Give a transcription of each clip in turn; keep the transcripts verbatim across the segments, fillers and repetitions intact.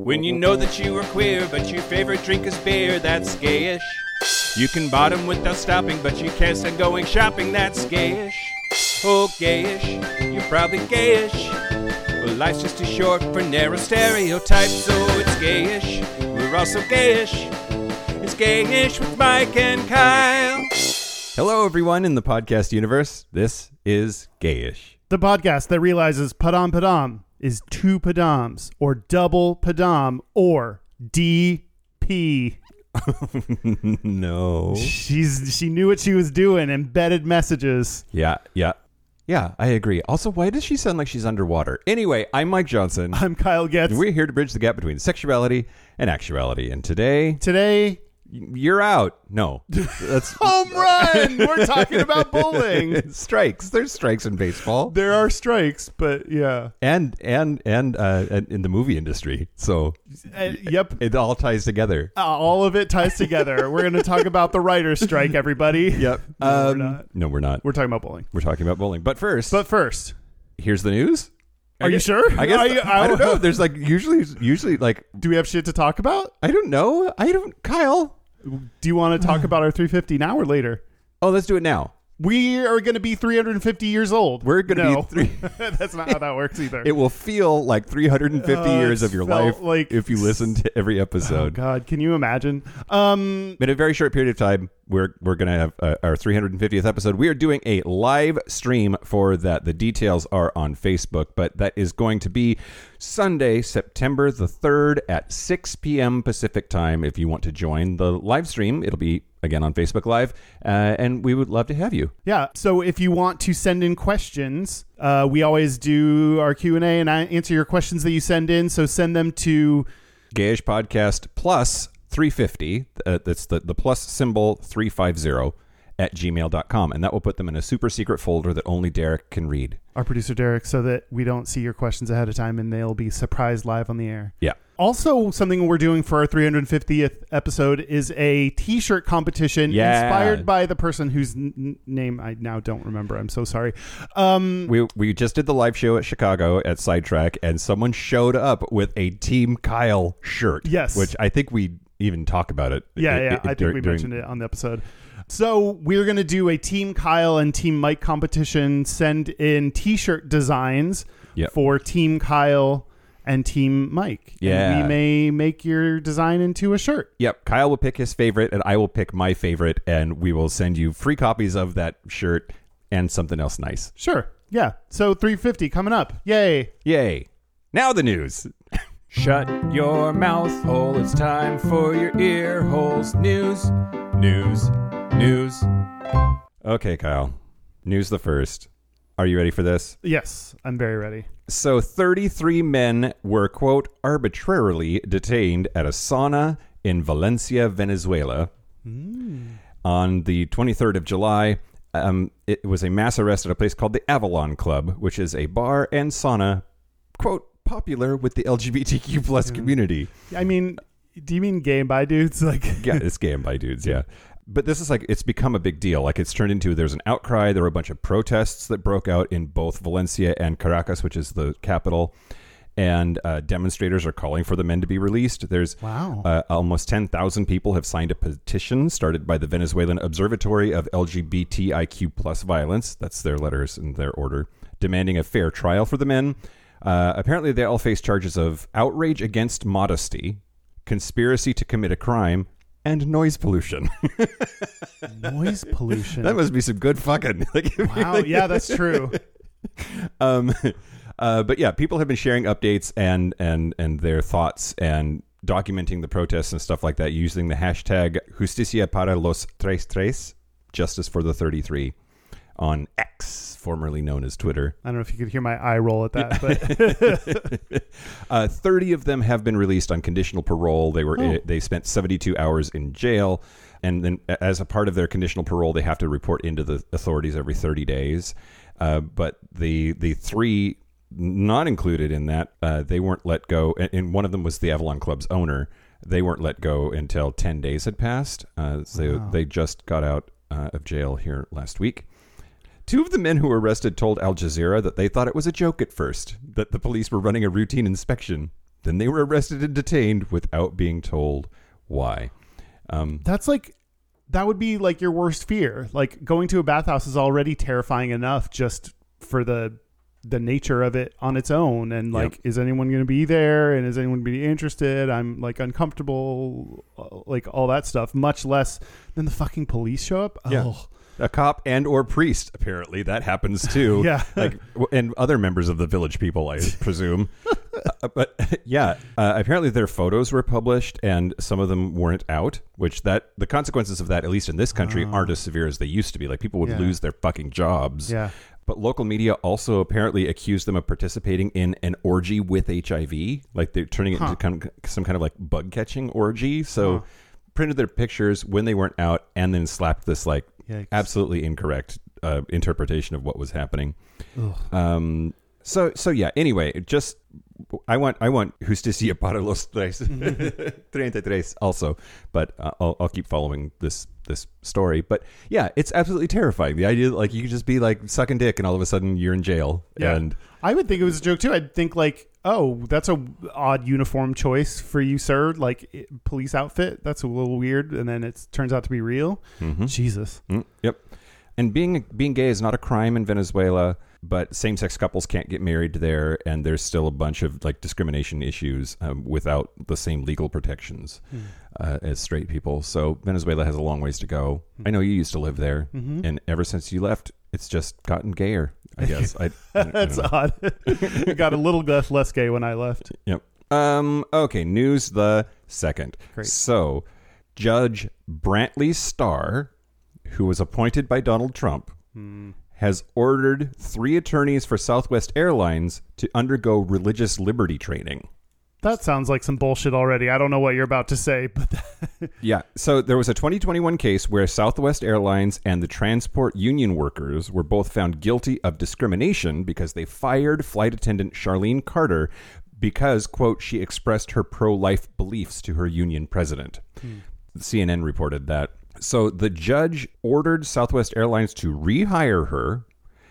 When you know that you are queer, but your favorite drink is beer, that's gayish. You can bottom without stopping, but you can't stand going shopping, that's gayish. Oh, gayish, you're probably gayish. Well, life's just too short for narrow stereotypes, so it's gayish. We're also gayish. It's gayish with Mike and Kyle. Hello, everyone in the podcast universe. This is Gayish, the podcast that realizes Padam Padam is two Padams, or double Padam, or D P. No. She's she knew what she was doing. Embedded messages. Yeah, yeah. Yeah, I agree. Also, why does she sound like she's underwater? Anyway, I'm Mike Johnson. I'm Kyle Getz. And we're here to bridge the gap between sexuality and actuality. And today... Today... You're out. No. That's home run. We're talking about bowling. Strikes. There's strikes in baseball. There are strikes, but yeah. And and and uh, in the movie industry. So uh, yep. It all ties together. Uh, all of it ties together. We're going to talk about the writer's strike, everybody. Yep. No, um, we're not. No, we're not. We're talking about bowling. We're talking about bowling. But first. But first. Here's the news. Are you sure? I guess. You, I, I don't know. There's like usually usually like. Do we have shit to talk about? I don't know. I don't. Kyle. Do you want to talk about our three fifty now or later? Oh, let's do it now. We are going to be three hundred fifty years old. We're going to no. be three. That's not how that works either. It will feel like three hundred fifty uh, years of your life like, if you listen to every episode. Oh God, can you imagine? Um, In a very short period of time, we're we're going to have uh, our three hundred fiftieth episode. We are doing a live stream for that. The details are on Facebook, but that is going to be Sunday, September the third at six p.m. Pacific time. If you want to join the live stream, it'll be again on Facebook Live, uh, and we would love to have you. Yeah, so if you want to send in questions, uh, we always do our Q and A, and I answer your questions that you send in, so send them to... Gayish Podcast plus three fifty, uh, that's the, the plus symbol three fifty at gmail dot com, and that will put them in a super secret folder that only Derek can read. Our producer Derek, so that we don't see your questions ahead of time, and they'll be surprised live on the air. Yeah. Also, something we're doing for our three hundred fiftieth episode is a t-shirt competition yeah. inspired by the person whose n- name I now don't remember. I'm so sorry. Um, we we just did the live show at Chicago at Sidetrack, and someone showed up with a Team Kyle shirt. Yes. Which I think we even talk about it. Yeah, it, yeah. it, I think during, we mentioned it on the episode. So we're going to do a Team Kyle and Team Mike competition. Send in t-shirt designs yep. for Team Kyle and Team Mike. Yeah. And we may make your design into a shirt. Yep. Kyle will pick his favorite, and I will pick my favorite, and we will send you free copies of that shirt and something else nice. Sure. Yeah. So three fifty coming up. Yay. Yay. Now the news. Shut your mouth hole. It's time for your ear holes. News. News. News. Okay, Kyle. News the first. Are you ready for this? Yes, I'm very ready. So thirty-three men were, quote, arbitrarily detained at a sauna in Valencia, Venezuela. Mm. On the twenty-third of July, um, it was a mass arrest at a place called the Avalon Club, which is a bar and sauna, quote, popular with the L G B T Q plus yeah. community. I mean, do you mean gay and bi dudes? Like, yeah, it's gay and bi dudes, yeah. But this is like, it's become a big deal. Like, it's turned into, there's an outcry. There were a bunch of protests that broke out in both Valencia and Caracas, which is the capital. And uh, demonstrators are calling for the men to be released. There's wow. uh, almost ten thousand people have signed a petition started by the Venezuelan Observatory of L G B T I Q plus violence. That's their letters in their order, demanding a fair trial for the men. Uh, apparently, they all face charges of outrage against modesty, conspiracy to commit a crime, and noise pollution. Noise pollution. That must be some good fucking. Like, wow. Yeah, that's true. um, uh, but yeah, people have been sharing updates and and and their thoughts and documenting the protests and stuff like that using the hashtag Justicia para los tres tres, justice for the thirty-three, on X, formerly known as Twitter. I don't know if you could hear my eye roll at that, but uh, thirty of them have been released on conditional parole. They were oh. they spent seventy-two hours in jail, and then as a part of their conditional parole, they have to report into the authorities every thirty days. Uh, but the the three not included in that, uh, they weren't let go, and, and one of them was the Avalon Club's owner. They weren't let go until ten days had passed. Uh, so wow. they just got out uh, of jail here last week. Two of the men who were arrested told Al Jazeera that they thought it was a joke at first, that the police were running a routine inspection. Then they were arrested and detained without being told why. Um, That's like, that would be like your worst fear. Like going to a bathhouse is already terrifying enough just for the the nature of it on its own. And like, Yep. is anyone going to be there? And is anyone going to be interested? I'm like uncomfortable, like all that stuff, much less than the fucking police show up. Yeah. Oh, a cop and or priest, apparently that happens too. Yeah. like w- and other members of the village people, I presume. uh, but yeah, uh, apparently their photos were published and some of them weren't out. Which that the consequences of that, at least in this country, Oh. aren't as severe as they used to be. Like people would Yeah. lose their fucking jobs. yeah. But local media also apparently accused them of participating in an orgy with H I V. Like they're turning it Huh. into kind of, some kind of like bug catching orgy. So Huh. printed their pictures when they weren't out and then slapped this like Yikes. absolutely incorrect uh, interpretation of what was happening. Ugh. Um, so so yeah. Anyway, just I want I want Justicia para los tres, thirty-three also, but uh, I'll I'll keep following this this story. But yeah, it's absolutely terrifying. The idea that like you could just be like sucking dick and all of a sudden you're in jail. Yeah. And I would think it was a joke too. I'd think like, oh, that's a odd uniform choice for you, sir. Like i- police outfit. That's a little weird. And then it turns out to be real. Mhm. Jesus. Mm, yep. And being being gay is not a crime in Venezuela, but same-sex couples can't get married there, and there's still a bunch of like discrimination issues um, without the same legal protections uh, as straight people. So Venezuela has a long ways to go. I know you used to live there, Mhm. and ever since you left, it's just gotten gayer. I guess. I, I, don't- I That's don't know. odd. It got a little less less gay when I left. Yep. Um. Okay. News the second. Great. So, Judge Brantley Starr, who was appointed by Donald Trump, has ordered three attorneys for Southwest Airlines to undergo religious liberty training. That sounds like some bullshit already. I don't know what you're about to say, but Yeah. So there was a twenty twenty-one case where Southwest Airlines and the transport union workers were both found guilty of discrimination because they fired flight attendant Charlene Carter because, quote, she expressed her pro-life beliefs to her union president. C N N reported that. So the judge ordered Southwest Airlines to rehire her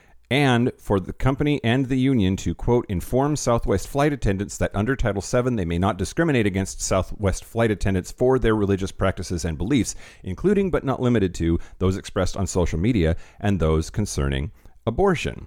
and for the company and the union to, quote, inform Southwest flight attendants that under Title seven they may not discriminate against Southwest flight attendants for their religious practices and beliefs, including but not limited to those expressed on social media and those concerning abortion.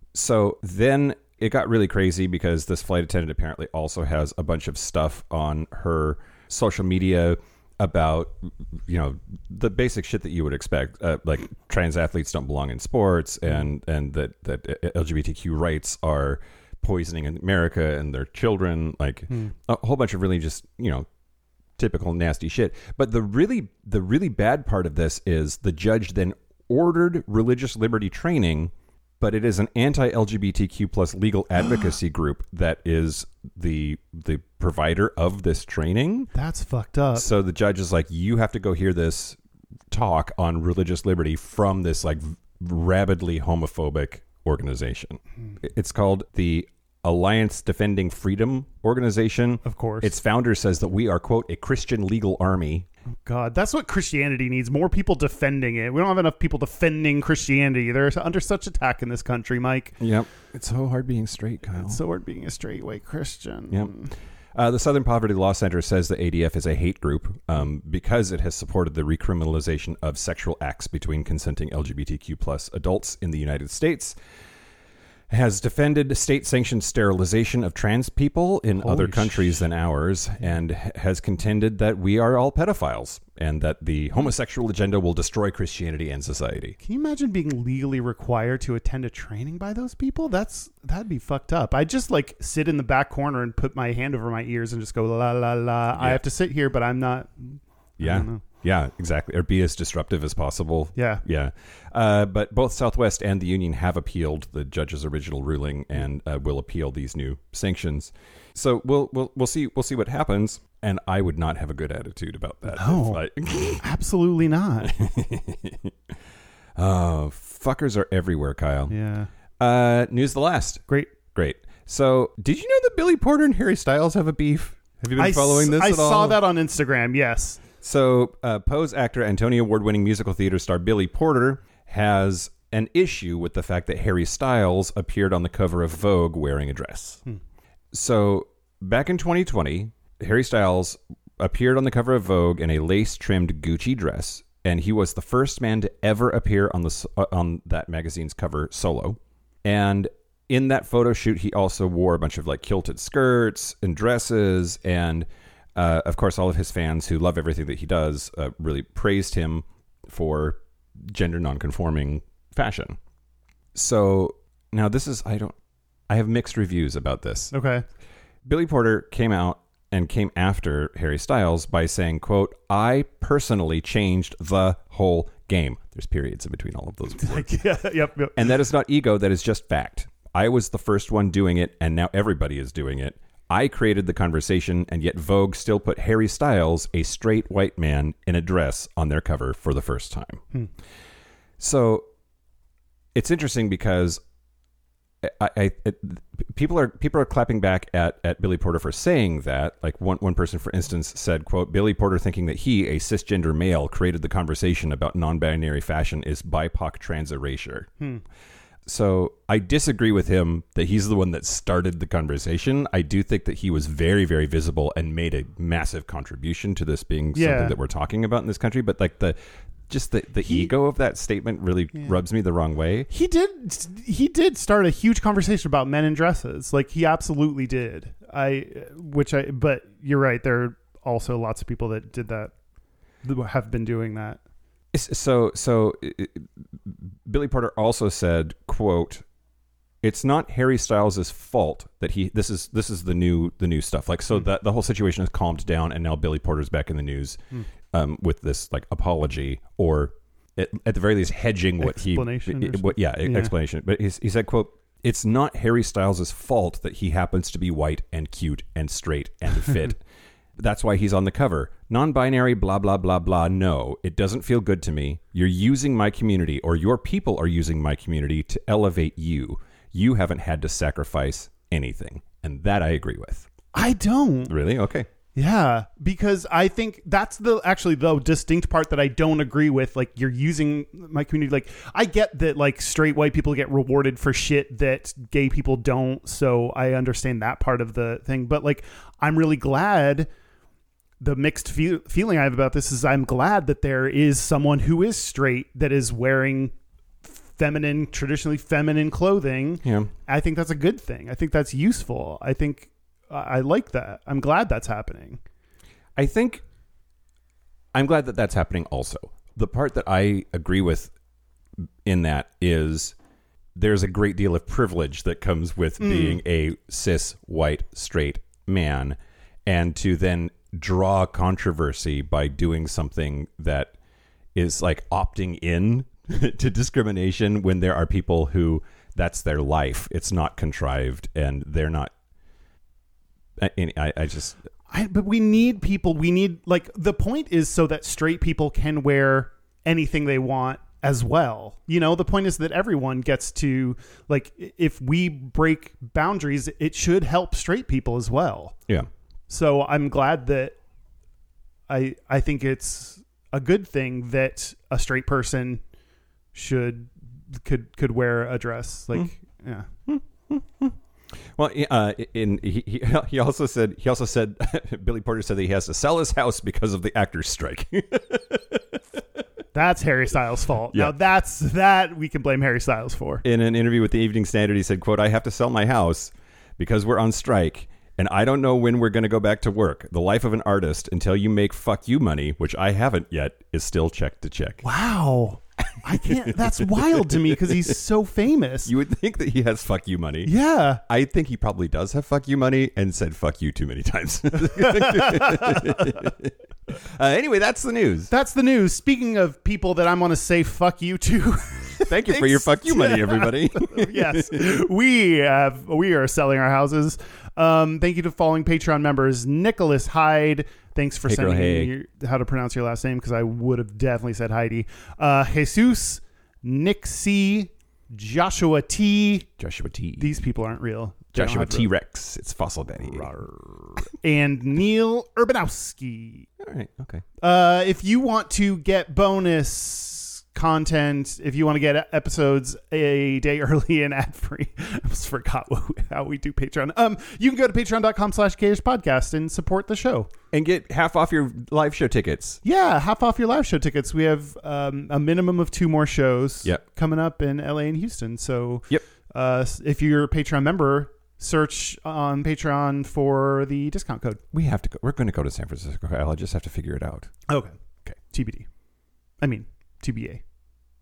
So then it got really crazy because this flight attendant apparently also has a bunch of stuff on her social media about, you know, the basic shit that you would expect, uh, like trans athletes don't belong in sports, and and that that L G B T Q rights are poisoning America and their children, like a whole bunch of really just, you know, typical nasty shit. But the really the really bad part of this is the judge then ordered religious liberty training, but it is an anti-L G B T Q plus legal advocacy group that is the the provider of this training. that's fucked up. So the judge is like, you have to go hear this talk on religious liberty from this like rabidly homophobic organization. It's called the Alliance Defending Freedom Organization. Of course. Its founder says that we are, quote, a Christian legal army. God, that's what Christianity needs. More people defending it. We don't have enough people defending Christianity. They're under such attack in this country, Mike. Yep. It's so hard being straight, Kyle. So we're being a straight white Christian. Yep. Uh, the Southern Poverty Law Center says the A D F is a hate group um, because it has supported the recriminalization of sexual acts between consenting L G B T Q plus adults in the United States, has defended state-sanctioned sterilization of trans people in Holy other countries than ours, and has contended that we are all pedophiles and that the homosexual agenda will destroy Christianity and society. Can you imagine being legally required to attend a training by those people? That's that'd be fucked up. I just like sit in the back corner and put my hand over my ears and just go la la la. I Yeah. have to sit here, but I'm not. I Yeah. don't know. Yeah, exactly. Or be as disruptive as possible. Yeah. Yeah. Uh, but both Southwest and the union have appealed the judge's original ruling and uh, will appeal these new sanctions. So we'll we'll we'll see we'll see what happens. And I would not have a good attitude about that. No. If I- Absolutely not. oh, fuckers are everywhere, Kyle. Yeah. Uh, news the last. Great. Great. So did you know that Billy Porter and Harry Styles have a beef? Have you been I following s- this I at all? saw that on Instagram. Yes. So, uh, Pose actor and Tony Award-winning musical theater star Billy Porter has an issue with the fact that Harry Styles appeared on the cover of Vogue wearing a dress. Hmm. So, back in twenty twenty, Harry Styles appeared on the cover of Vogue in a lace-trimmed Gucci dress, and he was the first man to ever appear on the uh, on that magazine's cover solo. And in that photo shoot, he also wore a bunch of like kilted skirts and dresses, and uh, of course, all of his fans who love everything that he does uh, really praised him for gender nonconforming fashion. So now this is I don't I have mixed reviews about this. Okay. Billy Porter came out and came after Harry Styles by saying, quote, "I personally changed the whole game." There's periods in between all of those words. yeah, yep, yep. And that is not ego, that is just fact. I was the first one doing it, and now everybody is doing it. I created the conversation, and yet Vogue still put Harry Styles, a straight white man, in a dress on their cover for the first time. Hmm. So it's interesting because I, I it, people are people are clapping back at, at Billy Porter for saying that. Like one one person, for instance, said, "quote Billy Porter thinking that he, a cisgender male, created the conversation about non-binary fashion is B I P O C trans erasure." Hmm. So I disagree with him that he's the one that started the conversation. I do think that he was very, very visible and made a massive contribution to this being yeah. something that we're talking about in this country. But like the just the, the he, ego of that statement really yeah. rubs me the wrong way. He did he did start a huge conversation about men in dresses. Like he absolutely did. I which I but you're right, there are also lots of people that did that that have been doing that. So so it, Billy Porter also said, quote, "It's not Harry Styles' fault that he this is this is the new the new stuff." Like so mm. that the whole situation has calmed down, and now Billy Porter's back in the news. Mm. Um, with this like apology or at, at the very least hedging what he what yeah, yeah. explanation. But he, he said, quote, "It's not Harry Styles' fault that he happens to be white and cute and straight and fit. That's why he's on the cover. Non-binary blah blah blah blah. No, it doesn't feel good to me. You're using my community, or your people are using my community to elevate you. You haven't had to sacrifice anything." And that I agree with. I don't. Really? Okay. Yeah, because I think that's the actually the distinct part that I don't agree with. Like you're using my community. Like I get that like straight white people get rewarded for shit that gay people don't. So I understand that part of the thing. But like I'm really glad. The mixed fe- feeling I have about this is I'm glad that there is someone who is straight that is wearing feminine, traditionally feminine clothing. Yeah, I think that's a good thing. I think that's useful. I think. I like that. I'm glad that's happening. I think I'm glad that that's happening also. The part that I agree with in that is there's a great deal of privilege that comes with mm. being a cis, white, straight man, and to then draw controversy by doing something that is like opting in to discrimination when there are people who that's their life. It's not contrived and they're not I, I just I, but we need people we need like the point is so that straight people can wear anything they want as well. You know, the point is that everyone gets to like if we break boundaries, it should help straight people as well. Yeah. So I'm glad that I I think it's a good thing that a straight person should could could wear a dress like mm. yeah. Mm. Well, uh, in he, he he also said he also said Billy Porter said that he has to sell his house because of the actors' strike. That's Harry Styles' fault. Yeah. Now that's that we can blame Harry Styles for. In an interview with the Evening Standard, he said, "quote I have to sell my house because we're on strike, and I don't know when we're going to go back to work. The life of an artist until you make fuck you money, which I haven't yet, is still check to check." Wow. I can't. That's wild to me because he's so famous. You would think that he has fuck you money. Yeah. I think he probably does have fuck you money and said fuck you too many times. uh, anyway, that's the news. That's the news. Speaking of people that I'm going to say fuck you to. Thank you for your fuck you money, everybody. Yes. We have, we are selling our houses. Um, thank you to following Patreon members, Nicholas Hyde. Thanks for hey, sending girl, hey. me your, how to pronounce your last name because I would have definitely said Heidi. Uh, Jesus, Nick C, Joshua T. Joshua T. These people aren't real. They Joshua T. Rex. It's Fossil Daddy. And Neil Urbanowski. All right. Okay. Uh, if you want to get bonus content, if you want to get episodes a day early and ad free, I almost forgot what we, how we do Patreon. Um, you can go to patreon.com slash gayish podcast and support the show. And get half off your live show tickets. Yeah, half off your live show tickets. We have um, a minimum of two more shows yep. coming up in L A and Houston. So yep. uh, if you're a Patreon member, search on Patreon for the discount code. We have to go. We're going to go to San Francisco. I'll just have to figure it out. Okay. Okay. T B D. I mean, T B A.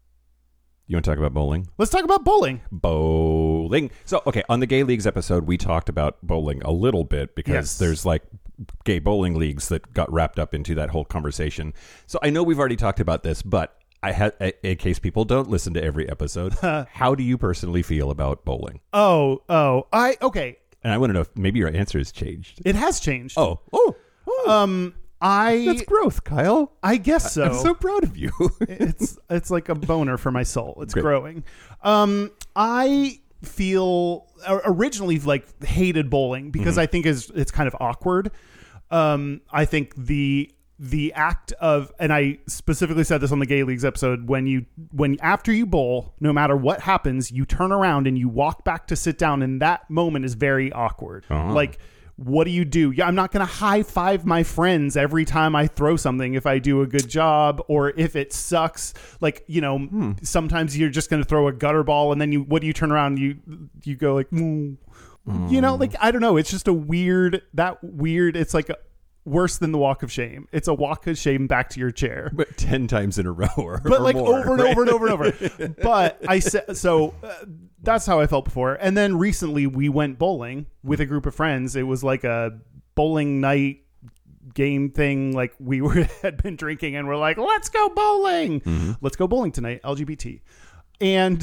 You want to talk about bowling? Let's talk about bowling. Bowling. So, okay, on the Gay Leagues episode, we talked about bowling a little bit because yes. there's like gay bowling leagues that got wrapped up into that whole conversation. So I know we've already talked about this, but I had, in case people don't listen to every episode, how do you personally feel about bowling? Oh, oh, I, okay. And I want to know if maybe your answer has changed. It has changed. Oh, oh, oh. Um, I That's growth, Kyle. I guess so. I'm so proud of you. it's it's like a boner for my soul. It's Great. growing. Um, I feel originally like hated bowling because mm-hmm. I think is it's kind of awkward. Um, I think the the act of, and I specifically said this on the Gay Leagues episode, when you when after you bowl, no matter what happens, you turn around and you walk back to sit down, and that moment is very awkward. Uh-huh. Like, what do you do? Yeah, I'm not going to high five my friends every time I throw something if I do a good job or if it sucks. Like, you know, hmm. sometimes you're just going to throw a gutter ball and then you, what do you turn around and you, you go like, mm. Mm. you know, like, I don't know. It's just a weird, that weird, it's like a, worse than the walk of shame. It's a walk of shame back to your chair. But ten times in a row or But or like more, over and right? over and over and over. But I said, so uh, that's how I felt before. And then recently we went bowling with a group of friends. It was like a bowling night game thing. Like we were had been drinking and we're like, let's go bowling. Mm-hmm. Let's go bowling tonight. L G B T. And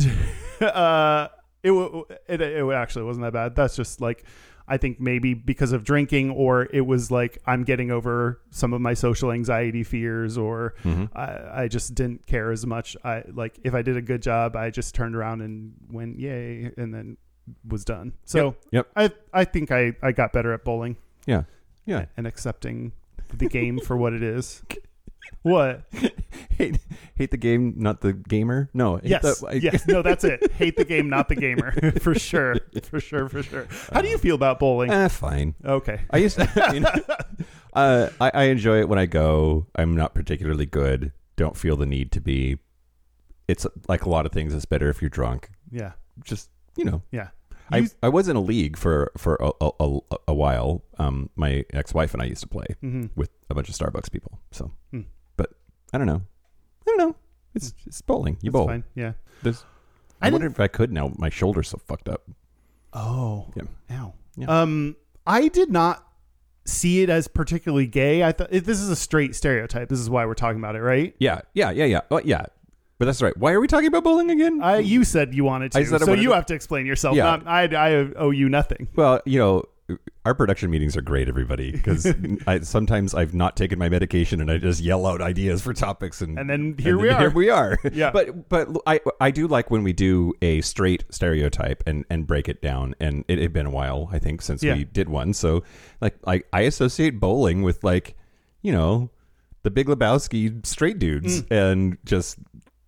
uh, it, it, it actually wasn't that bad. That's just like, I think maybe because of drinking, or it was like I'm getting over some of my social anxiety fears, or mm-hmm. I, I just didn't care as much. I like if I did a good job, I just turned around and went yay, and then was done. So yep. I I think I, I got better at bowling. Yeah, yeah, and accepting the game for what it is. What? hate hate the game, not the gamer. No. Yes. The, I, yes. No, that's it. Hate the game, not the gamer. For sure. For sure. For sure. How do you feel about bowling? Eh, fine. Okay. I used to. I mean, uh, I, I enjoy it when I go. I'm not particularly good. Don't feel the need to be. It's like a lot of things. It's better if you're drunk. Yeah. Just you know. Yeah. I, You- I was in a league for for a, a, a, a while. Um, my ex-wife and I used to play mm-hmm. with a bunch of Starbucks people. So, hmm. but I don't know. I don't know. It's it's bowling. You That's bowl. fine. Yeah. There's, I, I wonder if I could now. My shoulder's so fucked up. Oh. Yeah. Ow. Yeah. Um, I did not see it as particularly gay. I thought this is a straight stereotype. This is why we're talking about it, right? Yeah. Yeah. Yeah. Yeah. Oh, yeah. But that's right. Why are we talking about bowling again? I, you said you wanted to, I said I so wanted you to- have to explain yourself. Yeah. Not, I, I owe you nothing. Well, you know, our production meetings are great, everybody, because I, sometimes I've not taken my medication and I just yell out ideas for topics, and And then here and we then are. Here we are. Yeah. But but I I do like when we do a straight stereotype and and break it down. And it had been a while, I think, since Yeah. we did one. So like I I associate bowling with, like, you know, the Big Lebowski straight dudes Mm. and just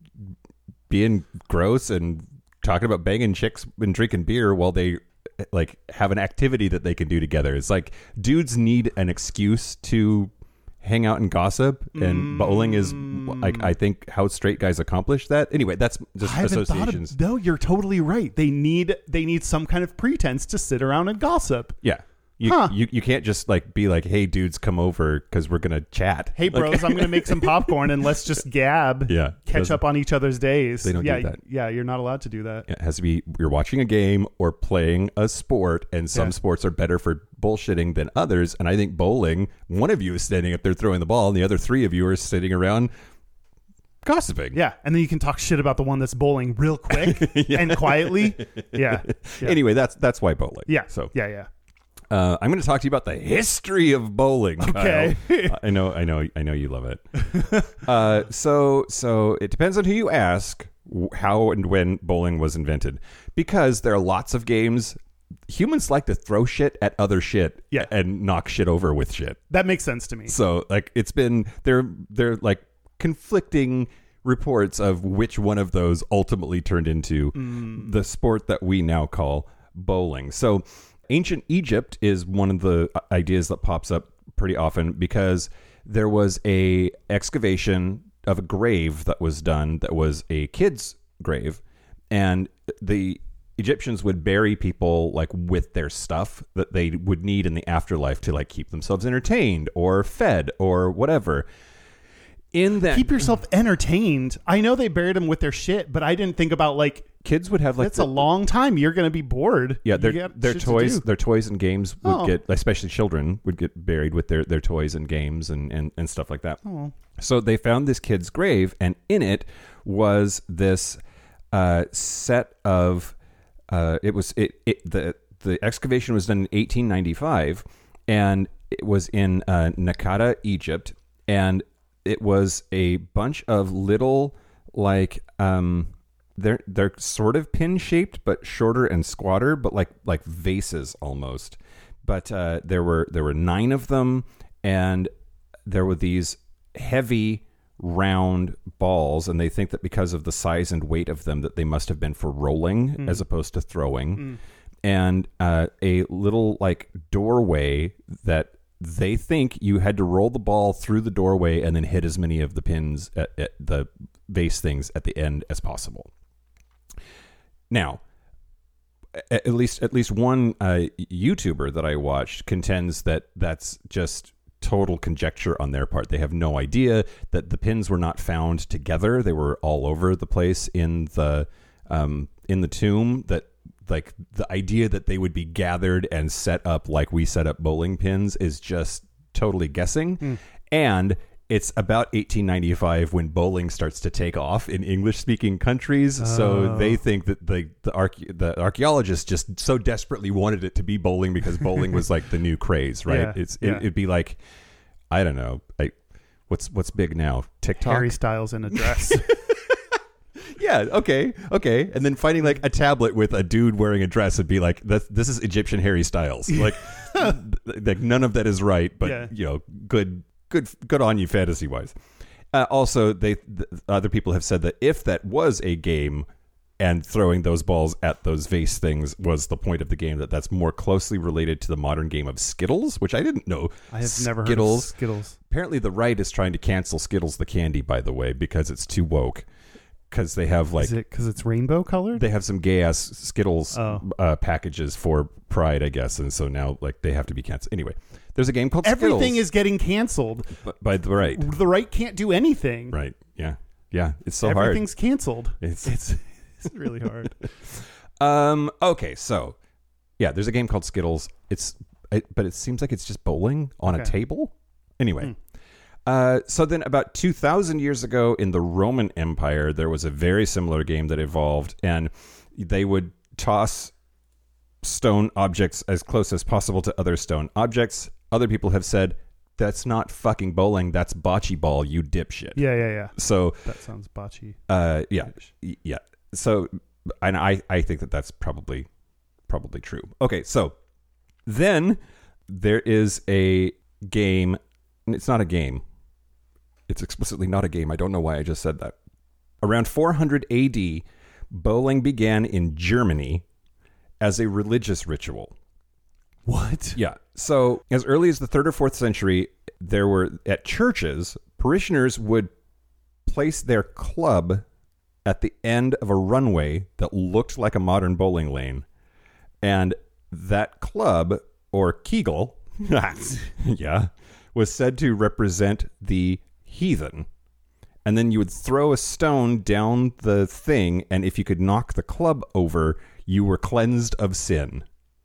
being gross and talking about banging chicks and drinking beer while they like have an activity that they can do together. It's like dudes need an excuse to hang out and gossip, and Mm. bowling is like, I think, how straight guys accomplish that. Anyway, that's just I haven't associations. thought of, no, you're totally right. They need they need some kind of pretense to sit around and gossip. Yeah. You, Huh. you you can't just like be like, hey dudes, come over because we're gonna chat. Hey Like- bros, I'm gonna make some popcorn and let's just gab. Yeah. Catch Doesn't- up on each other's days. They don't do yeah, that. Yeah, you're not allowed to do that. It has to be you're watching a game or playing a sport, and some Yeah. sports are better for bullshitting than others. And I think bowling, one of you is standing up there throwing the ball, and the other three of you are sitting around gossiping. Yeah, and then you can talk shit about the one that's bowling real quick and quietly. Yeah. yeah. Anyway, that's that's why bowling. Yeah. So yeah, yeah. uh, I'm going to talk to you about the history of bowling. Okay. Kyle. I know, I know, I know you love it. uh, so so it depends on who you ask w- how and when bowling was invented, because there are lots of games. Humans like to throw shit at other shit, Yeah. and knock shit over with shit. That makes sense to me. So like it's been they're they're like conflicting reports of which one of those ultimately turned into Mm. the sport that we now call bowling. So ancient Egypt is one of the ideas that pops up pretty often because there was a excavation of a grave that was done that was a kid's grave, and the Egyptians would bury people like with their stuff that they would need in the afterlife to like keep themselves entertained or fed or whatever. In that, Keep yourself entertained. I know they buried them with their shit, but I didn't think about like kids would have like that's the, a long time. You're going to be bored. yeah, You their got their shit to toys, do. their toys and games would Oh. get, especially children would get buried with their, their toys and games and, and, and stuff like that. Oh. So they found this kid's grave, and in it was this uh, set of uh, it was it, it the the excavation was done in eighteen ninety-five, and it was in uh, Nakada, Egypt, and it was a bunch of little like um they're they're sort of pin shaped but shorter and squatter, but like like vases almost. But uh, there were there were nine of them, and there were these heavy round balls, and they think that because of the size and weight of them that they must have been for rolling Mm. as opposed to throwing. Mm. And uh, a little like doorway that they think you had to roll the ball through the doorway and then hit as many of the pins at, at the base things at the end as possible. Now, at least at least one uh, YouTuber that I watched contends that that's just total conjecture on their part. They have no idea that the pins were not found together. They were all over the place in the um, in the tomb. That like the idea that they would be gathered and set up like we set up bowling pins is just totally guessing. Mm. And it's about eighteen ninety-five when bowling starts to take off in English-speaking countries. Oh. So they think that the the, arche- the archaeologists just so desperately wanted it to be bowling because bowling was like the new craze, right? Yeah, It's yeah. it, it'd be like, I don't know, like what's what's big now? TikTok, Harry Styles in a dress. Yeah, okay, okay. And then finding like a tablet with a dude wearing a dress would be like, this, this is Egyptian Harry Styles. Like, like none of that is right, but Yeah. you know, good, good, good on you, fantasy wise. Uh, also, they th- other people have said that if that was a game, and throwing those balls at those vase things was the point of the game, that that's more closely related to the modern game of Skittles, which I didn't know. I have never heard of Skittles. Skittles. Apparently, the right is trying to cancel Skittles the candy, by the way, because it's too woke. Because they have like Is it because it's rainbow colored? they have some gay ass Skittles Oh. uh, packages for Pride, I guess, and so now like they have to be canceled. Anyway, there's a game called Everything Skittles is getting canceled. b- by the right. The right can't do anything. Right? Yeah, yeah. It's so Everything's canceled. hard. It's It's it's really hard. um. Okay, so yeah, there's a game called Skittles. It's it, but it seems like it's just bowling on a Okay. table. Anyway. Hmm. Uh, so then about two thousand years ago in the Roman Empire, there was a very similar game that evolved, and they would toss stone objects as close as possible to other stone objects. Other people have said, that's not fucking bowling, that's bocce ball, you dipshit. Yeah, yeah, yeah. So, That sounds botchy. uh, yeah, y- yeah. So, and I, I think that that's probably, probably true. Okay, so then there is a game, and it's not a game. It's explicitly not a game. I don't know why I just said that. Around four hundred A D, bowling began in Germany as a religious ritual. What? Yeah. So as early as the third or fourth century, there were, at churches, parishioners would place their club at the end of a runway that looked like a modern bowling lane. And that club, or Kegel, yeah, was said to represent the heathen. And then you would throw a stone down the thing, and if you could knock the club over, you were cleansed of sin.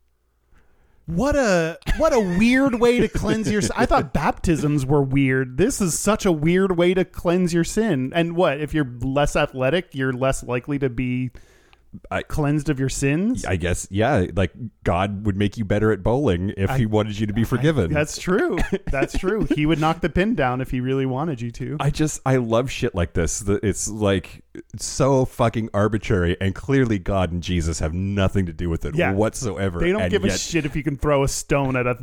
What a what a weird way to cleanse your sin. I thought baptisms were weird. This is such a weird way to cleanse your sin. And what, if you're less athletic, you're less likely to be I- cleansed of your sins? I guess, yeah, like God would make you better at bowling if I- he wanted you to be forgiven. I- that's true. That's true. He would knock the pin down if he really wanted you to. I just, I love shit like this. The- It's like it's so fucking arbitrary, and clearly God and Jesus have nothing to do with it Yeah. whatsoever. They don't and give a yet- shit if you can throw a stone at a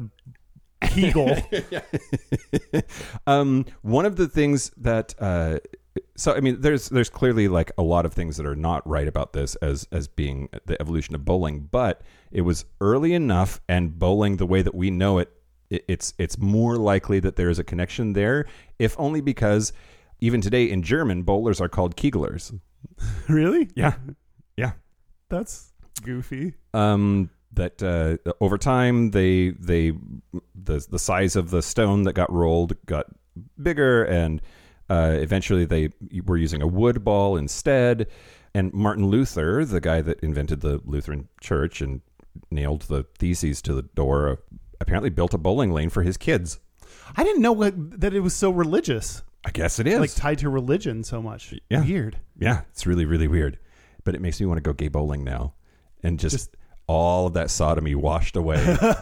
Kegel. um, one of the things that uh, So I mean, there's there's clearly like a lot of things that are not right about this as as being the evolution of bowling, but it was early enough, and bowling the way that we know it, it it's it's more likely that there is a connection there, if only because even today in German, bowlers are called Kegelers. Really? Yeah, yeah. That's goofy. Um, that uh, over time they they the the size of the stone that got rolled got bigger, and uh, eventually they were using a wood ball instead. And Martin Luther, the guy that invented the Lutheran Church and nailed the theses to the door, uh, apparently built a bowling lane for his kids. I didn't know what, that it was so religious. I guess it is Like tied to religion so much. Yeah. Weird. Yeah, it's really, really weird. But it makes me want to go gay bowling now. And just, just all of that sodomy washed away.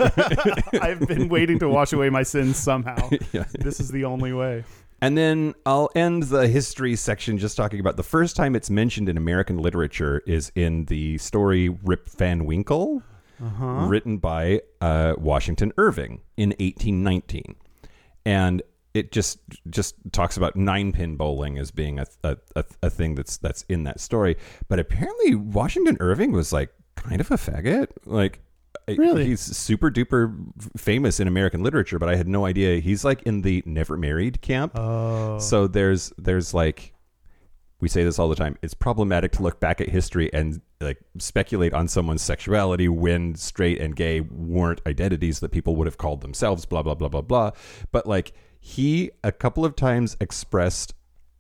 I've been waiting to wash away my sins somehow. Yeah. This is the only way. And then I'll end the history section just talking about the first time it's mentioned in American literature is in the story Rip Van Winkle, uh-huh. written by uh, Washington Irving in eighteen nineteen. And it just just talks about nine pin bowling as being a, a, a, a thing that's that's in that story. But apparently Washington Irving was like kind of a faggot. Like, really? He's super duper famous in American literature, but I had no idea. He's like in the never married camp. Oh. So there's there's like, we say this all the time, it's problematic to look back at history and like speculate on someone's sexuality when straight and gay weren't identities that people would have called themselves, blah, blah, blah, blah, blah. But like, he a couple of times expressed,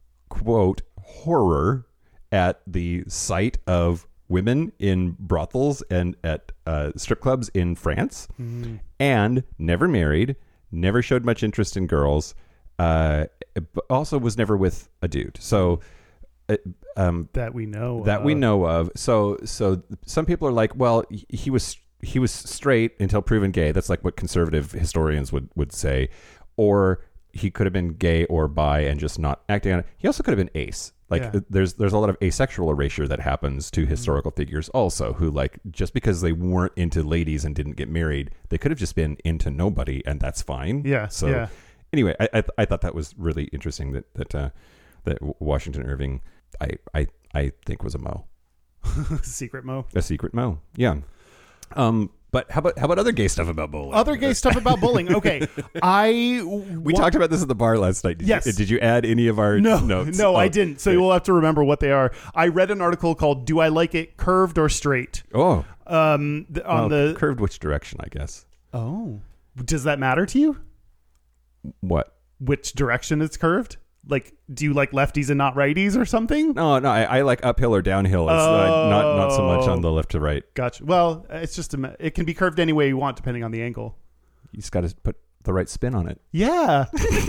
quote, horror at the sight of women in brothels and at uh, strip clubs in France, mm. and never married, never showed much interest in girls, uh, but also was never with a dude. So uh, um, that we know that of. we know of. So so some people are like, well, he was he was straight until proven gay. That's like what conservative historians would would say, or he could have been gay or bi and just not acting on it. He also could have been ace. Like Yeah. there's there's a lot of asexual erasure that happens to historical figures also, who like just because they weren't into ladies and didn't get married, they could have just been into nobody, and that's fine. Yeah. So yeah. anyway, I I, I thought that was really interesting that that uh, that Washington Irving I I I think was a mo, Secret mo. a secret mo. Yeah. Um. But how about how about other gay stuff about bowling? Other gay stuff about bowling. Okay, I we wa- talked about this at the bar last night. Did yes. You, did you add any of our no, notes? No, oh, I didn't. So great. you'll have to remember what they are. I read an article called "Do I Like It Curved or Straight?" Oh, um, th- on well, the curved which direction? I guess. Oh, does that matter to you? What? Which direction it's curved? Like, do you like lefties and not righties or something? No, no, I, I like uphill or downhill. It's uh, not not so much on the left to right. Gotcha. Well, it's just a, it can be curved any way you want depending on the angle. You just got to put the right spin on it. Yeah.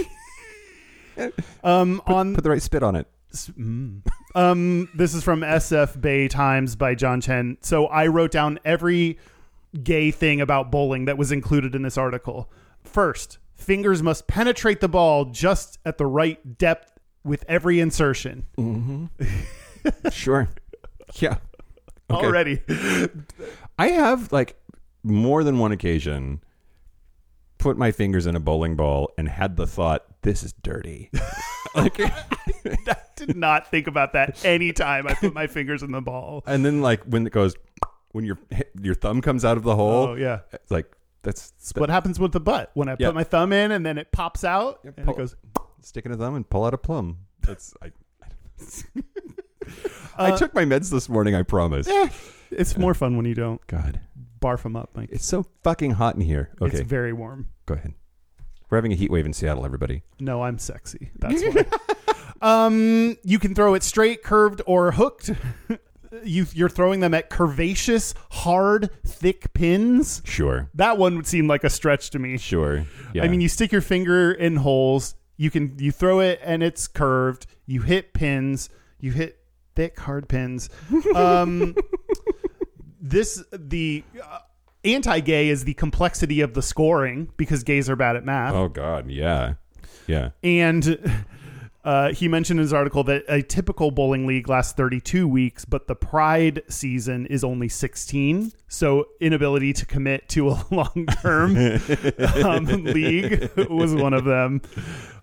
um, put, on put the right spit on it. Mm. Um, this is from S F Bay Times by John Chen. So I wrote down every gay thing about bowling that was included in this article. First, fingers must penetrate the ball just at the right depth with every insertion. Mm-hmm. Sure. Yeah. Okay. Already. I have like more than one occasion put my fingers in a bowling ball and had the thought, this is dirty. Like, I did not think about that anytime I put my fingers in the ball. And then like when it goes, when your your thumb comes out of the hole, oh yeah, it's like that's, that's what happens with the butt when I yeah. put my thumb in and then it pops out yeah, and pull, it goes stick in a thumb and pull out a plum. That's I. I, uh, I took my meds this morning. I promise. Eh, it's more fun when you don't. God, barf them up, Mike. It's so fucking hot in here. Okay, it's very warm. Go ahead. We're having a heat wave in Seattle, everybody. No, I'm sexy. That's why. um, you can throw it straight, curved, or hooked. You, you're throwing them at curvaceous, hard, thick pins. Sure. That one would seem like a stretch to me. Sure. Yeah. I mean, you stick your finger in holes. You can you throw it and it's curved. You hit pins. You hit thick, hard pins. Um, this the uh, anti-gay is the complexity of the scoring because gays are bad at math. Oh God, yeah, yeah. And uh, he mentioned in his article that a typical bowling league lasts thirty-two weeks, but the Pride season is only sixteen. So inability to commit to a long-term um, league was one of them.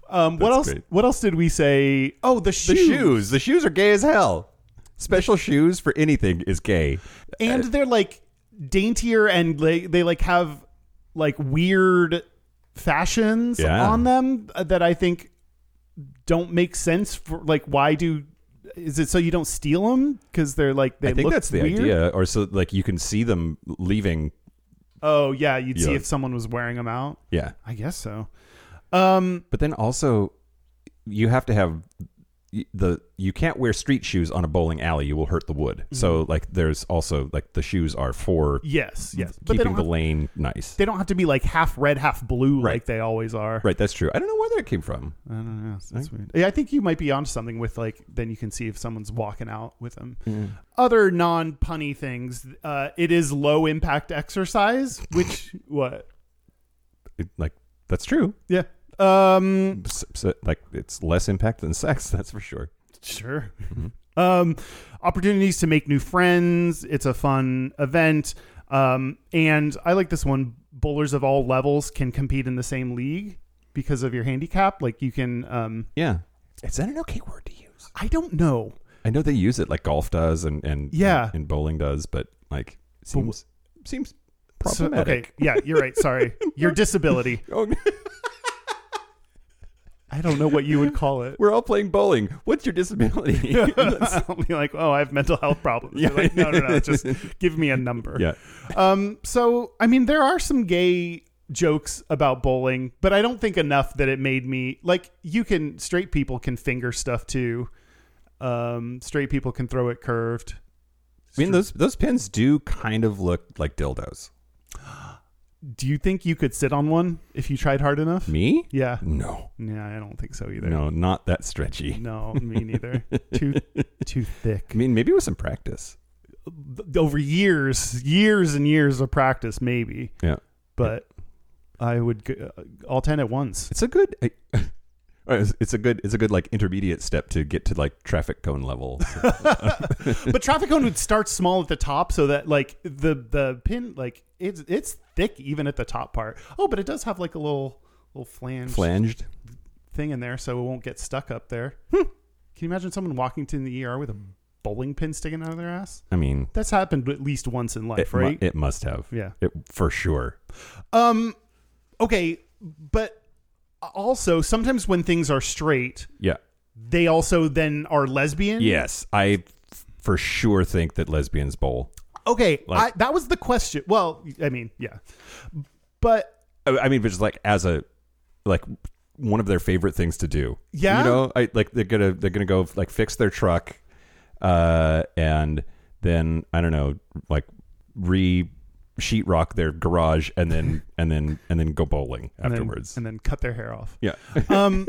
Um, what That's else? great. What else did we say? Oh, the The shoes. shoes. The shoes are gay as hell. Special shoes for anything is gay. And they're like daintier, and they they like have like weird fashions Yeah. on them that I think don't make sense. For like, why do? Is it so you don't steal them because they're like they I think look that's the weird? idea. Or so like you can see them leaving. Oh yeah, you'd see Yeah. if someone was wearing them out. Yeah. I guess so. Um, But then also you have to have the you can't wear street shoes on a bowling alley. You will hurt the wood. Mm-hmm. So like there's also like the shoes are for yes, yes, but they keeping don't the have, lane nice. they don't have to be like half red, half blue Right. like they always are. Right, that's true. I don't know where that came from. I don't know. That's, that's weird. Yeah, I think you might be onto something with like. Then you can see if someone's walking out with them. Mm. Other non-punny things. Uh, it is low impact exercise. Which what? It- like that's true. Yeah. Um. S- s- like it's less impact than sex. That's for sure. Sure. Mm-hmm. Um. Opportunities to make new friends. It's a fun event. Um. And I like this one. Bowlers of all levels can compete in the same league because of your handicap. Like you can. Um. Yeah. Is that an okay word to use? I don't know. I know they use it like golf does and and Yeah. and, and bowling does, but like seems seems So, problematic. okay. Yeah, you're right. Sorry. Your disability. Oh, I don't know what you would call it. we're all playing bowling. What's your disability? I'll be like, oh, I have mental health problems. Yeah. You're like, no, no, no. Just give me a number. yeah. Um. So, I mean, there are some gay jokes about bowling, but I don't think enough that it made me like. You can straight people can finger stuff too. Um. Straight people can throw it curved. I mean, those those pins do kind of look like dildos. Do you think you could sit on one if you tried hard enough? Me? Yeah. No. Yeah, I don't think so either. No, not that stretchy. No, me neither. too too thick. I mean, maybe with some practice. Over years, years and years of practice, maybe. Yeah. But I would go, uh, all ten at once. It's a good. I, it's it's a good. It's a good like intermediate step to get to like traffic cone level. But traffic cone would start small at the top, so that like the the pin like it's it's thick even at the top part. Oh, but it does have like a little little flange Flanged. thing in there, so it won't get stuck up there. Can you imagine someone walking to the E R with a bowling pin sticking out of their ass? I mean, That's happened at least once in life, it, mu- right? it must have. Yeah. It, for sure. Um. Okay, but also sometimes when things are straight, Yeah. they also then are lesbian. Yes, I f- for sure think that lesbians bowl. Okay, Like- I, that was the question. Well, I mean, yeah, but I I mean, but just like as a like one of their favorite things to do. Yeah? you know, I like they're gonna they're gonna go like fix their truck, uh, and then I don't know, like re sheetrock their garage, and then and then and then go bowling and then- afterwards. and then cut their hair off. yeah, Um,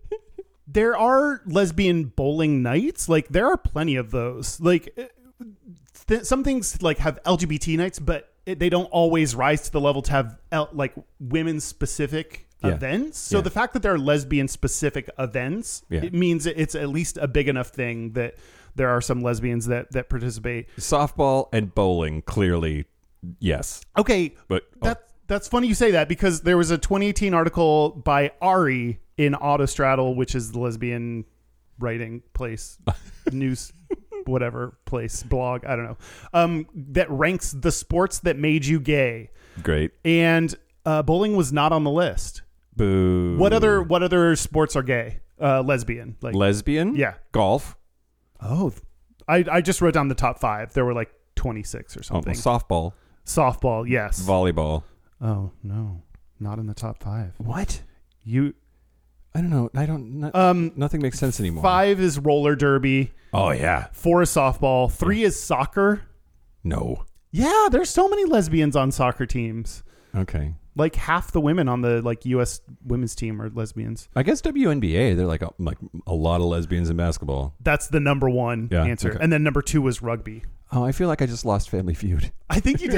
there are lesbian bowling nights. Like there are plenty of those. Like uh, th- some things like have L G B T nights, but it, they don't always rise to the level to have L- like women specific Yeah. events. So Yeah. the fact that there are lesbian specific events, Yeah. it means it's at least a big enough thing that there are some lesbians that that participate. softball and bowling clearly, yes, Okay, but oh, that that's funny you say that because there was a twenty eighteen article by Ari in Autostraddle, which is the lesbian writing place, news, whatever place, blog, I don't know, um, that ranks the sports that made you gay, great. and uh, bowling was not on the list. Boo. What other what other sports are gay? Uh, lesbian, like lesbian? Yeah. golf. oh, I I just wrote down the top five. There were like twenty-six or Oh, well, something. softball, Softball, yes. volleyball. Oh no, not in the top five. What? You I don't know. I don't. Not, um. nothing makes sense anymore. Five is roller derby. Oh yeah. Four is softball. Three is soccer. No. Yeah, there's so many lesbians on soccer teams. Okay. Like half the women on the like U S women's team are lesbians. I guess W N B A. They're like a, like a lot of lesbians in basketball. That's the number one Yeah, answer. okay. And then number two was rugby. Oh, I feel like I just lost Family Feud. I think you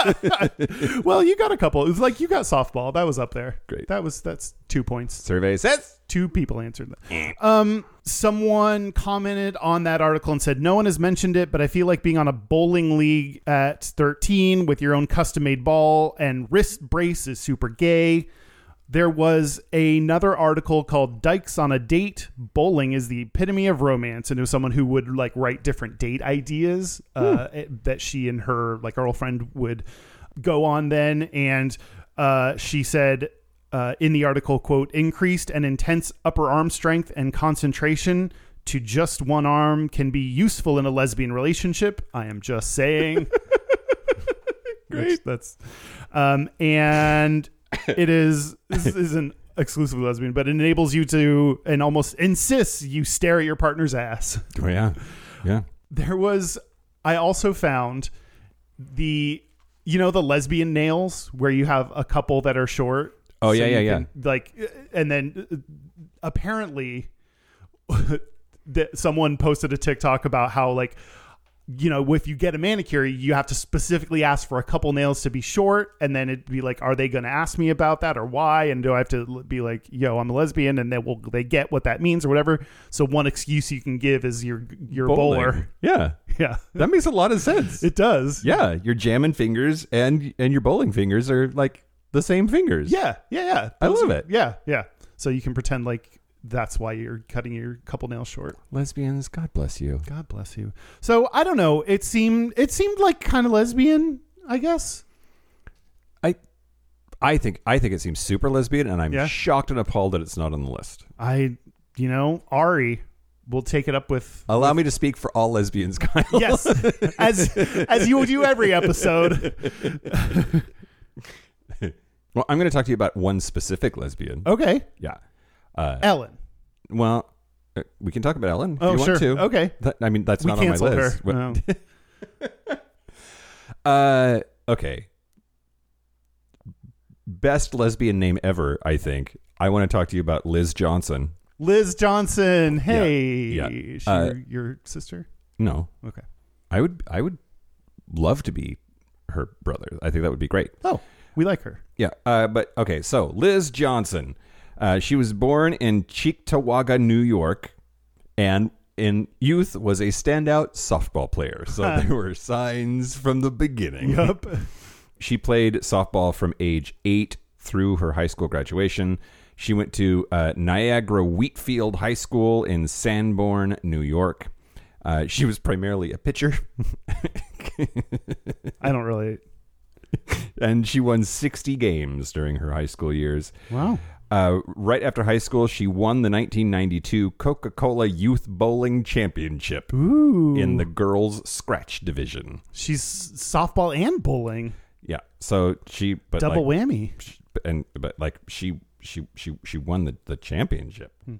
did. Well, you got a couple. It was like you got softball. That was up there. Great. That was that's two points. Survey says. Two people answered that. Um, someone commented on that article and said, no one has mentioned it, but I feel like being on a bowling league at thirteen with your own custom made ball and wrist brace is super gay. There was another article called Dykes on a Date. Bowling is the epitome of romance. And it was someone who would like write different date ideas uh, that she and her like girlfriend would go on then. And uh, she said uh, in the article, quote, increased and intense upper arm strength and concentration to just one arm can be useful in a lesbian relationship. I am just saying. Great. That's um, and it is this isn't exclusively lesbian, but it enables you to and almost insists you stare at your partner's ass. Oh yeah, yeah. There was I also found the you know the lesbian nails where you have a couple that are short. Oh yeah, yeah, you yeah. can, like, and then apparently, that someone posted a TikTok about how like. You know, if you get a manicure, you have to specifically ask for a couple nails to be short. And then it'd be like, are they going to ask me about that or why? And do I have to be like, yo, I'm a lesbian, and then will they get what that means or whatever? So one excuse you can give is you're, you're a bowler. Yeah. Yeah. That makes a lot of sense. It does. Yeah. Your jamming fingers and, and your bowling fingers are like the same fingers. Yeah. Yeah. Yeah. I Those love are- it. Yeah. Yeah. So you can pretend like that's why you're cutting your couple nails short. Lesbians, God bless you. God bless you. So I don't know. It seemed it seemed like kind of lesbian, I guess. I I think I think it seems super lesbian, and I'm Yeah. shocked and appalled that it's not on the list. I, you know, Ari will take it up with. Allow me to speak for all lesbians, Kyle. Yes, as as you do every episode. Well, I'm going to talk to you about one specific lesbian. Okay, Yeah. Uh, Ellen. well, uh, we can talk about Ellen if Oh, you sure. want to. Okay. That, I mean, that's We not on my canceled list. her. What- uh, okay. Best lesbian name ever, I think. I want to talk to you about Liz Johnson. Liz Johnson. Hey, Yeah. is she Uh, your, your sister? No, Okay. I would, I would love to be her brother. I think that would be great. Oh, we like her. Yeah, uh, but okay, so Liz Johnson. Uh, she was born in Cheektowaga, New York, and in youth was a standout softball player. So there were signs from the beginning. Yup. She played softball from age eight through her high school graduation. She went to uh, Niagara Wheatfield High School in Sanborn, New York. Uh, she was primarily a pitcher. I don't really. And she won sixty games during her high school years. Wow. Uh, right after high school, she won the nineteen ninety-two Coca-Cola Youth Bowling Championship Ooh. in the girls' scratch division. She's softball and bowling. Yeah, so she but Double like, whammy. she- and but like she she she she won the the championship. Hmm.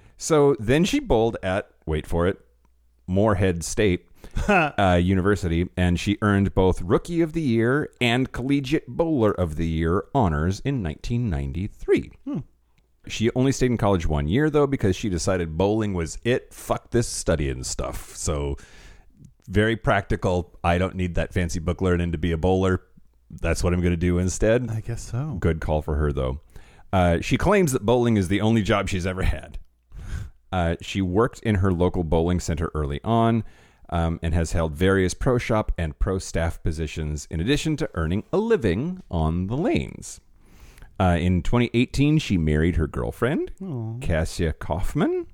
So then she bowled at wait for it, Morehead State uh, University, and she earned both Rookie of the Year and Collegiate Bowler of the Year honors in nineteen ninety-three. Hmm. She only stayed in college one year, though, because she decided bowling was it. Fuck this studying stuff. So very practical. I don't need that fancy book learning to be a bowler. That's what I'm going to do instead. I guess so. Good call for her, though. Uh, she claims that bowling is the only job she's ever had. Uh, she worked in her local bowling center early on um, and has held various pro shop and pro staff positions in addition to earning a living on the lanes. Uh, in twenty eighteen, she married her girlfriend, Aww. Cassia Kaufman.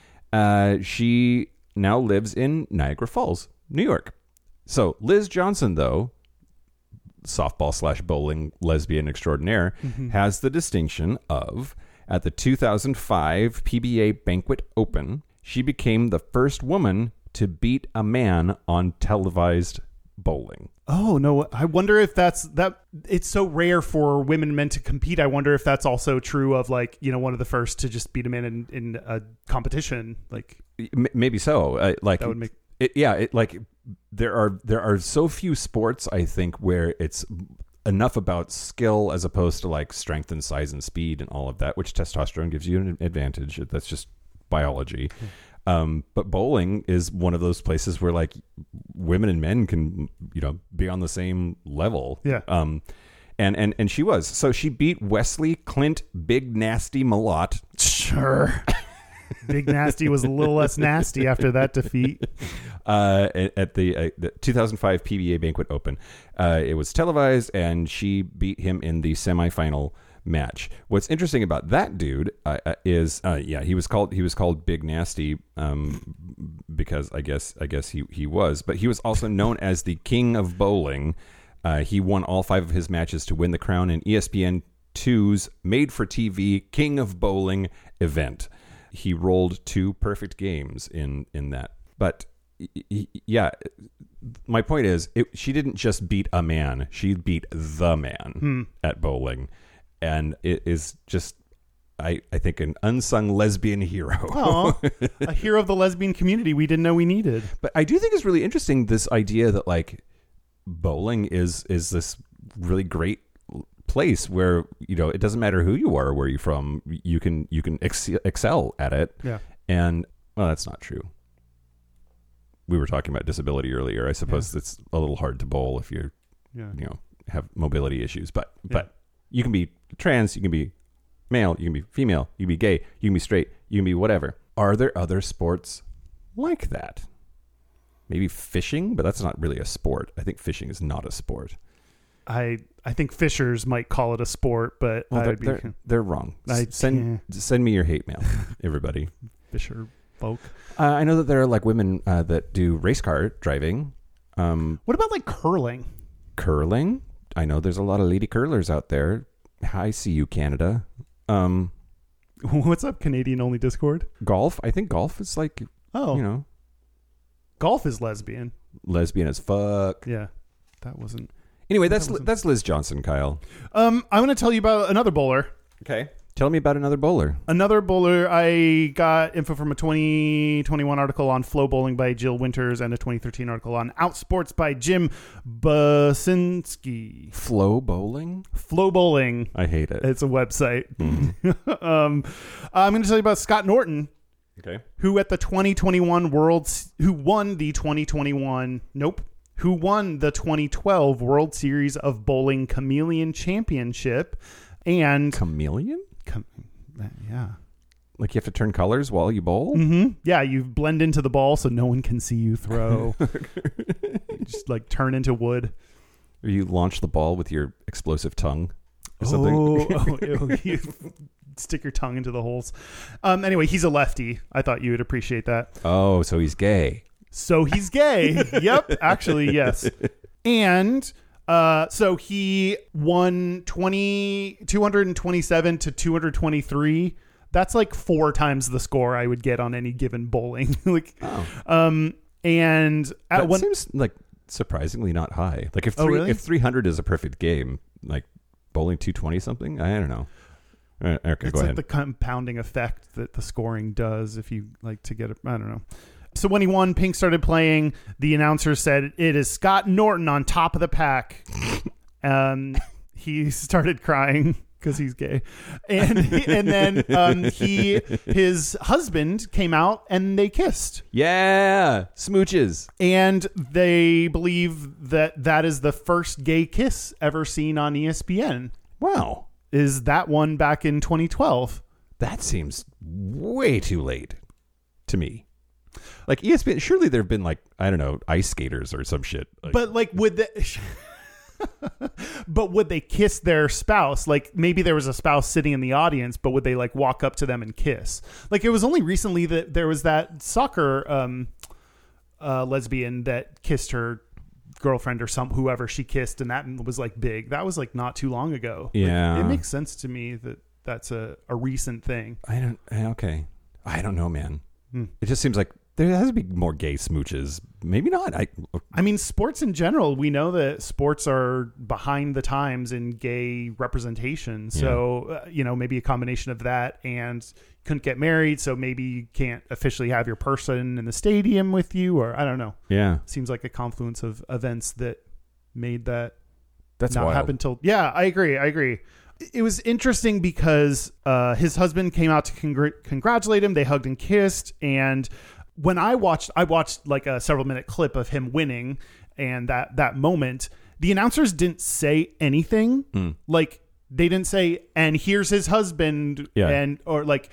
Uh, she now lives in Niagara Falls, New York. So Liz Johnson, though, softball slash bowling lesbian extraordinaire, Mm-hmm. has the distinction of, at the two thousand five P B A Banquet Open, she became the first woman to beat a man on televised bowling. Oh no! I wonder if that's that. It's so rare for women and men to compete. I wonder if that's also true of like you know one of the first to just beat a man in, in a competition. Like M- maybe so. Uh, like that would make. it, yeah. It, like there are there are so few sports I think where it's enough about skill as opposed to like strength and size and speed and all of that, which testosterone gives you an advantage. That's just biology. Mm. Um, but bowling is one of those places where like women and men can, you know, be on the same level. Yeah. Um, and, and, and she was, so she beat Wesley Clint, Big Nasty Malott. Sure. Big Nasty was a little less nasty after that defeat. Uh, at the, uh, the two thousand five P B A Banquet Open. Uh, it was televised and she beat him in the semifinal match. What's interesting about that dude uh, uh, is, uh, yeah, he was called he was called Big Nasty um, because I guess I guess he he was, but he was also known as the King of Bowling. Uh, he won all five of his matches to win the crown in E S P N two's made-for-T V King of Bowling event. He rolled two perfect games in in that, but yeah, my point is, it, she didn't just beat a man; she beat the man hmm. at bowling, and it is just, I, I think, an unsung lesbian hero. Aww, a hero of the lesbian community we didn't know we needed. But I do think it's really interesting, this idea that like bowling is is this really great place where, you know, it doesn't matter who you are, where you're from, you can you can ex- excel at it. Yeah, and well, that's not true. We were talking about disability earlier. I suppose yeah. it's a little hard to bowl if you're, yeah. you know, have mobility issues. But yeah. but you can be trans, you can be male, you can be female, you can be gay, you can be straight, you can be whatever. Are there other sports like that? Maybe fishing, but that's not really a sport. I think fishing is not a sport. I I think fishers might call it a sport, but well, they're, be, they're, they're wrong. I, send yeah. send me your hate mail, everybody. Fisher folk. Uh, I know that there are like women uh, that do race car driving. Um, what about like curling? Curling? I know there's a lot of lady curlers out there. I see you, Canada. Um, What's up, Canadian only Discord? Golf? I think golf is like, oh, you know. Golf is lesbian. Lesbian as fuck. Yeah. That wasn't. Anyway, that's that wasn't... that's Liz Johnson, Kyle. Um, I'm going to tell you about another bowler. Okay. Tell me about another bowler. Another bowler. I got info from a twenty twenty-one article on Flow Bowling by Jill Winters and a twenty thirteen article on Outsports by Jim Basinski. Flow Bowling? Flow Bowling. I hate it. It's a website. Mm. um, I'm going to tell you about Scott Norton. Okay. Who at the twenty twenty-one World, who won the twenty twenty-one, nope, who won the twenty twelve World Series of Bowling Chameleon Championship. And Chameleon? Com- yeah. Like you have to turn colors while you bowl? Mm-hmm. Yeah, you blend into the ball so no one can see you throw. Just like turn into wood. Or you launch the ball with your explosive tongue or something. Oh, oh ew, you stick your tongue into the holes. Um, anyway, he's a lefty. I thought you would appreciate that. Oh, so he's gay. So he's gay. Yep, actually, yes. And... Uh, so he won twenty, two twenty-seven to two twenty-three. That's like four times the score I would get on any given bowling. like, oh. um, and at that one, seems like surprisingly not high. Like if three, oh, really? if three hundred is a perfect game, like bowling two twenty something, I don't know. Right, okay, it's go like ahead. the compounding effect that the scoring does if you like to get it. I don't know. So when he won, Pink started playing. The announcer said, "It is Scott Norton on top of the pack." um, he started crying because he's gay, and and then um, he his husband came out and they kissed. Yeah, smooches, and they believe that that is the first gay kiss ever seen on E S P N. Wow, is that one back in twenty twelve? That seems way too late to me. Like E S P N, surely there have been like, I don't know, ice skaters or some shit. Like, but like, would the, but would they kiss their spouse? Like maybe there was a spouse sitting in the audience, but would they like walk up to them and kiss? Like it was only recently that there was that soccer um, uh, lesbian that kissed her girlfriend or some whoever she kissed, and that was like big. That was like not too long ago. Yeah, like, it makes sense to me that that's a, a recent thing. I don't. Okay, I don't know, man. Hmm. It just seems like there has to be more gay smooches. Maybe not. I I mean, sports in general, we know that sports are behind the times in gay representation. So, yeah. uh, you know, maybe a combination of that and couldn't get married. So maybe you can't officially have your person in the stadium with you, or I don't know. Yeah. Seems like a confluence of events that made that That's not wild. happen till. Yeah, I agree. I agree. It was interesting because uh, his husband came out to congr- congratulate him. They hugged and kissed. And when I watched, I watched like a several minute clip of him winning and that, that moment, the announcers didn't say anything. Mm. Like they didn't say, and here's his husband. Yeah. And, or like,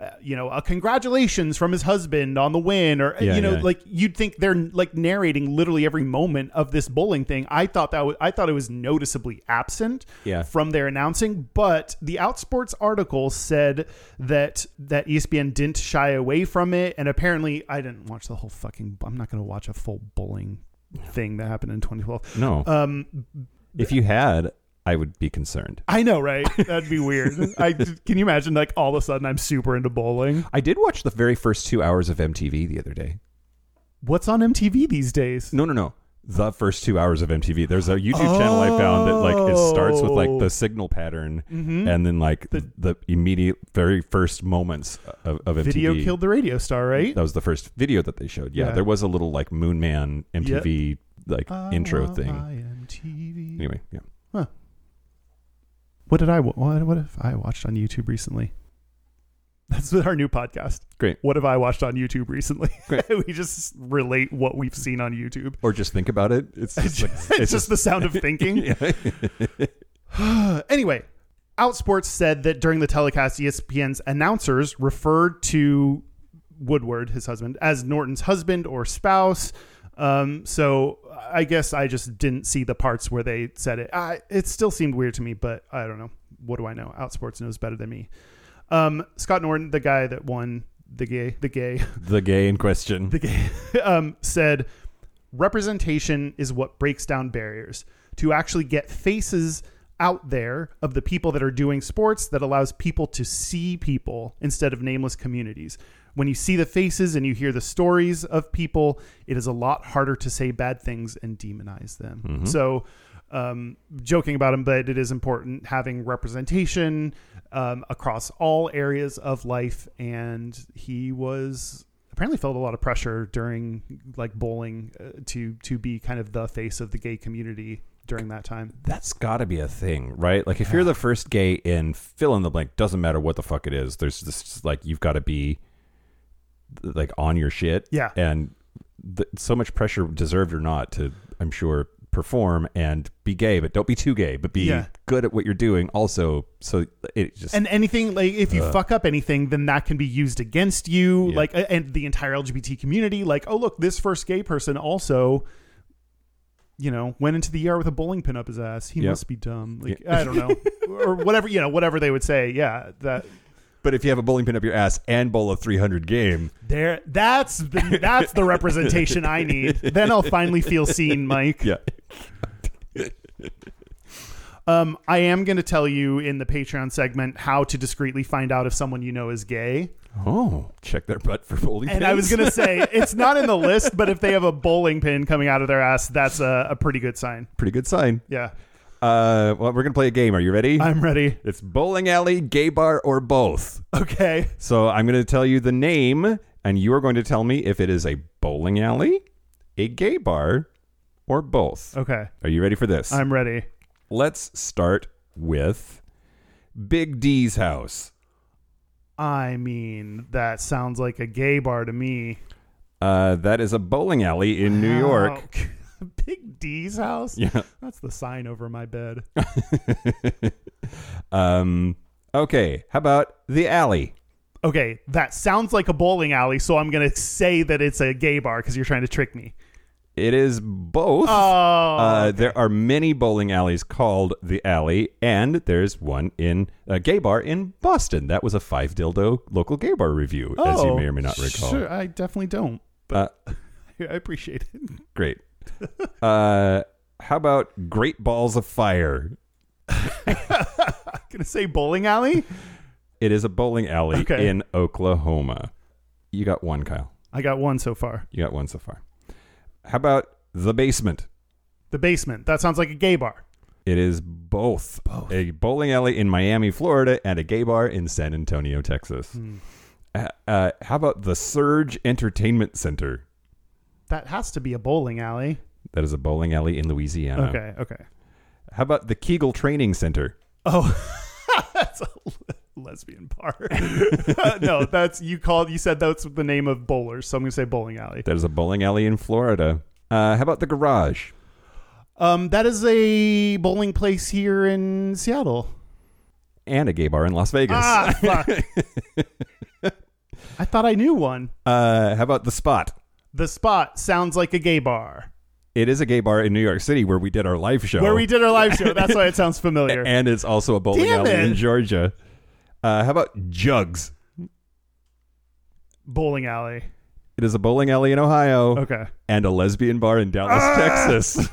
uh, you know, a congratulations from his husband on the win, or Yeah, you know, yeah. like you'd think they're like narrating literally every moment of this bowling thing. I thought that was, I thought it was noticeably absent Yeah. from their announcing, but the Outsports article said that that E S P N didn't shy away from it, and apparently I didn't watch the whole fucking. I'm not going to watch a full bowling thing that happened in twenty twelve. No. Um, If you had, I would be concerned. I know, right? That'd be weird. I can you imagine like all of a sudden I'm super into bowling. I did watch the very first two hours of M T V the other day. What's on M T V these days? No, no, no. The first two hours of M T V. There's a YouTube channel I found that like it starts with like the signal pattern, Mhm. and then like the, the immediate very first moments of, of M T V. Video killed the radio star, right? That was the first video that they showed. Yeah, Yeah. there was a little like Moon Man M T V like intro thing. M T V. Anyway, yeah. What did I wa- what what have I watched on YouTube recently? That's our new podcast. Great. What have I watched on YouTube recently? Great. We just relate what we've seen on YouTube. Or just think about it. It's just, like, It's, just, the sound of thinking. Yeah. Anyway, Outsports said that during the telecast, E S P N's announcers referred to Woodward, his husband, as Norton's husband or spouse. Um, so I guess I just didn't see the parts where they said it. I, it still seemed weird to me, but I don't know. What do I know? Outsports knows better than me. Um, Scott Norton, the guy that won the gay, the gay, The gay in question. the gay, um, said representation is what breaks down barriers. To actually get faces out there of the people that are doing sports that allows people to see people instead of nameless communities. When you see the faces and you hear the stories of people, it is a lot harder to say bad things and demonize them. Mhm. So, um, joking about him, but it is important having representation um, across all areas of life. And he was apparently felt a lot of pressure during like bowling uh, to to be kind of the face of the gay community during that time. That's got to be a thing, right? Like if you're the first gay in fill in the blank, doesn't matter what the fuck it is. There's this like you've got to be like on your shit. Yeah. And th- so much pressure, deserved or not, to I'm sure perform and be gay, but don't be too gay, but be Yeah. good at what you're doing also. So it just And anything like if you Uh. fuck up anything, then that can be used against you. Yeah. Like, and the entire L G B T community, like, oh look, this first gay person also, you know, went into the E R with a bowling pin up his ass. He Yep. must be dumb. Like, Yeah. I don't know, or whatever, you know, whatever they would say. Yeah, that But if you have a bowling pin up your ass and bowl a three hundred game, there, that's the, that's the representation I need. Then I'll finally feel seen, Mike. yeah. Um, I am going to tell you in the Patreon segment how to discreetly find out if someone you know is gay. Oh, check their butt for bowling And pins. I was going to say, it's not in the list, but if they have a bowling pin coming out of their ass, that's a, a pretty good sign. Pretty good sign. Yeah. Uh, well, we're going to play a game. Are you ready? I'm ready. It's bowling alley, gay bar, or both. Okay. So I'm going to tell you the name, and you are going to tell me if it is a bowling alley, a gay bar, or both. Okay. Are you ready for this? I'm ready. Let's start with Big D's house. I mean, that sounds like a gay bar to me. Uh, that is a bowling alley in New York. Wow. Big D's house? Yeah. That's the sign over my bed. um. Okay. How about the alley? Okay, that sounds like a bowling alley, so I'm going to say that it's a gay bar because you're trying to trick me. It is both. Oh. Uh, there are many bowling alleys called the Alley, and there's one in a gay bar in Boston. That was a five dildo local gay bar review, as you Oh, may or may not recall. Sure, I definitely don't, but I appreciate it. Great. Uh, how about Great Balls of Fire? I'm gonna say bowling alley. It is a bowling alley Okay. in Oklahoma. You got one, Kyle. I got one so far. You got one so far. How about the basement? The basement. That sounds like a gay bar. It is both. Both. A bowling alley in Miami, Florida, and a gay bar in San Antonio, Texas. Hmm. Uh, uh, how about the Surge Entertainment Center? That has to be a bowling alley. That is a bowling alley in Louisiana. Okay, okay. How about the Kegel Training Center? Oh, that's a lesbian bar. No, that's you called. You said that's the name of bowlers, so I'm gonna say bowling alley. That is a bowling alley in Florida. Uh, how about the Garage? Um, that is a bowling place here in Seattle. and a gay bar in Las Vegas. Ah, fuck. I thought I knew one. Uh, how about The Spot? The Spot sounds like a gay bar. It is a gay bar in New York City where we did our live show. Where we did our live show. That's why it sounds familiar. And it's also a bowling Damn alley it. in Georgia. Uh, how about Jugs? Bowling alley. It is a bowling alley in Ohio. Okay. And a lesbian bar in Dallas, Ah! Texas.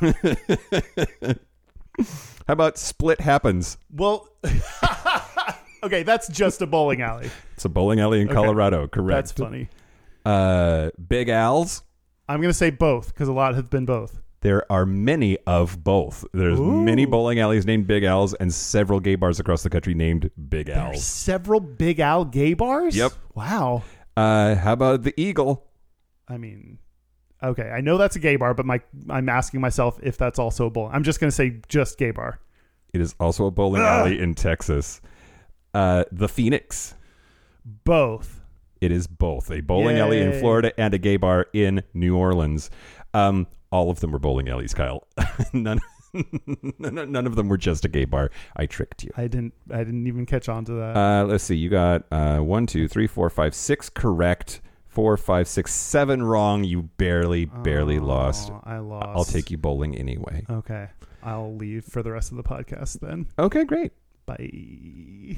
How about Split Happens? Well, okay, that's just a bowling alley. It's a bowling alley in Okay. Colorado, correct. That's funny. Uh, Big Al's. I'm going to say both because a lot have been both. There are many of both. There's Ooh. many bowling alleys named Big Al's and several gay bars across the country named Big There's Al's. several Big Al gay bars? Yep. Wow. Uh, how about the Eagle? I mean, okay, I know that's a gay bar, but my I'm asking myself if that's also a bowling. I'm just going to say just gay bar. It is also a bowling Ugh. alley in Texas. Uh, the Phoenix. Both. It is both a bowling alley in Yay. Florida and a gay bar in New Orleans. Um, all of them were bowling alleys, Kyle. none, none, none of them were just a gay bar. I tricked you. I didn't I didn't even catch on to that. Uh, let's see. You got uh, one, two, three, four, five, six correct. Four, five, six, seven wrong. You barely, barely Oh, lost. I lost. I'll take you bowling anyway. Okay. I'll leave for the rest of the podcast then. Okay, great. Bye.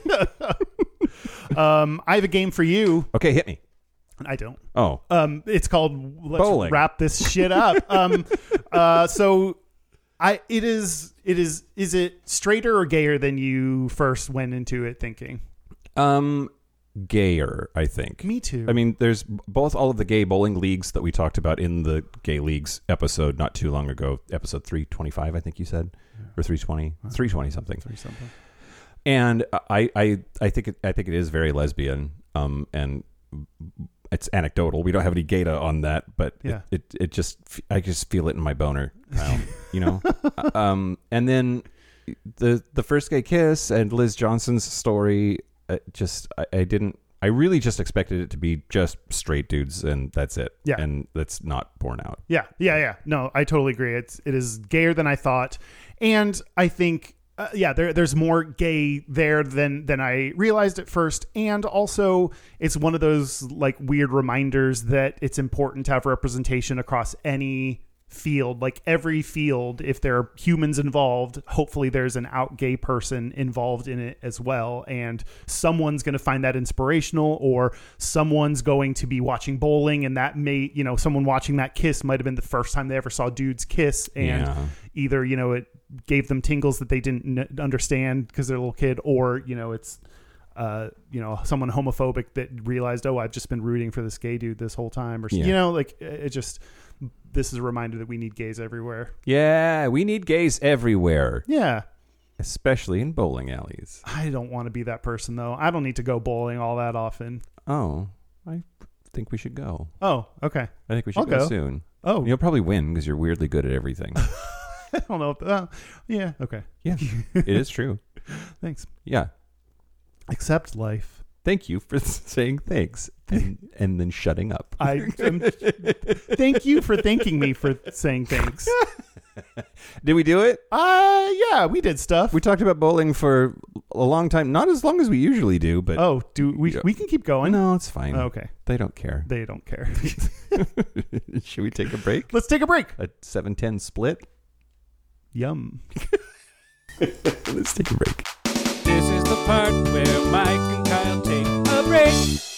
um, I have a game for you. Okay, hit me. I don't. Oh, Um, it's called Let's Bowling. Wrap This Shit Up. um, uh, so I it is it is is it straighter or gayer than you first went into it thinking? um, gayer, I think. Me too. I mean, there's both all of the gay bowling leagues that we talked about in the gay leagues episode not too long ago, episode three twenty-five, I think you said, or three twenty, three twenty something. Three something. And I, I, I think it, I think it is very lesbian. Um, and it's anecdotal. We don't have any data on that, but Yeah. it, it, it just, I just feel it in my boner, Kyle, you know? um, and then the, the first gay kiss and Liz Johnson's story, uh, just, I, I didn't, I really just expected it to be just straight dudes and that's it. Yeah. And that's not borne out. Yeah, yeah, yeah. No, I totally agree. It's it is gayer than I thought, and I think uh, yeah, there there's more gay there than than I realized at first, and also it's one of those like weird reminders that it's important to have representation across any field. Like every field, if there are humans involved, hopefully there's an out gay person involved in it as well, and someone's going to find that inspirational, or someone's going to be watching bowling and that may, you know, someone watching that kiss might have been the first time they ever saw dudes kiss, and Yeah. either, you know, it gave them tingles that they didn't n- understand because they're a little kid, or, you know, it's uh you know, someone homophobic that realized, oh, I've just been rooting for this gay dude this whole time, or Yeah. you know, like it just, this is a reminder that we need gays everywhere. Yeah. We need gays everywhere, Yeah. especially in bowling alleys. I don't want to be that person though. I don't need to go bowling all that often. Oh, I think we should go. Oh, okay. I think we should I'll go, go. soon. Oh, You'll probably win because you're weirdly good at everything. I don't know. If, uh, yeah. Okay. Yeah, it is true. Thanks. Yeah. Accept life. Thank you for saying thanks and, and then shutting up. I am, thank you for thanking me for saying thanks. Did we do it? Uh, yeah, we did stuff. We talked about bowling for a long time. Not as long as we usually do, but oh, do we? We can keep going. no, it's fine. Oh, okay. They don't care. They don't care. Should we take a break? Let's take a break. A seven ten split? Yum. Let's take a break. This is the part where Mike and Kyle take a break.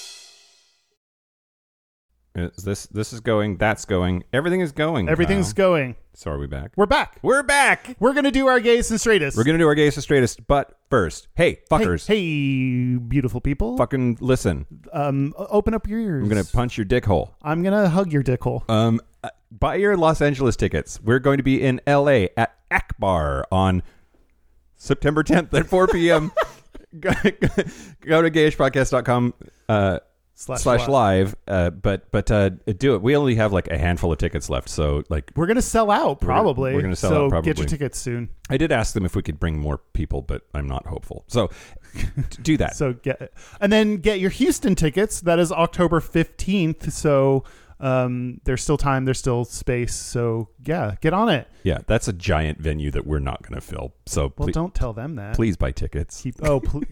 Is this this is going, that's going, everything is going. Everything's Kyle. going. So are we back? We're back. We're back. We're gonna do our gays and straightest. We're going to do our gayest and straightest, but first, hey, fuckers, Hey, hey, beautiful people. fucking listen. Um, o- open up your ears. I'm going to punch your dick hole. I'm gonna hug your dick hole. Um, uh, buy your Los Angeles tickets. We're going to be in L A at Akbar on September tenth at four p.m. go, go to gayish podcast dot com uh, Slash, slash live. live. Uh, but but uh, do it. We only have like a handful of tickets left. So like, We're gonna sell out We're gonna- probably. we're gonna sell so out probably. Get your tickets soon. I did ask them if we could bring more people, but I'm not hopeful. So do that. So get and then get your Houston tickets. That is October fifteenth. So Um, there's still time. There's still space. So yeah, get on it. Yeah, that's a giant venue that we're not going to fill. So Well, ple- don't tell them that. please buy tickets. Keep, oh, please.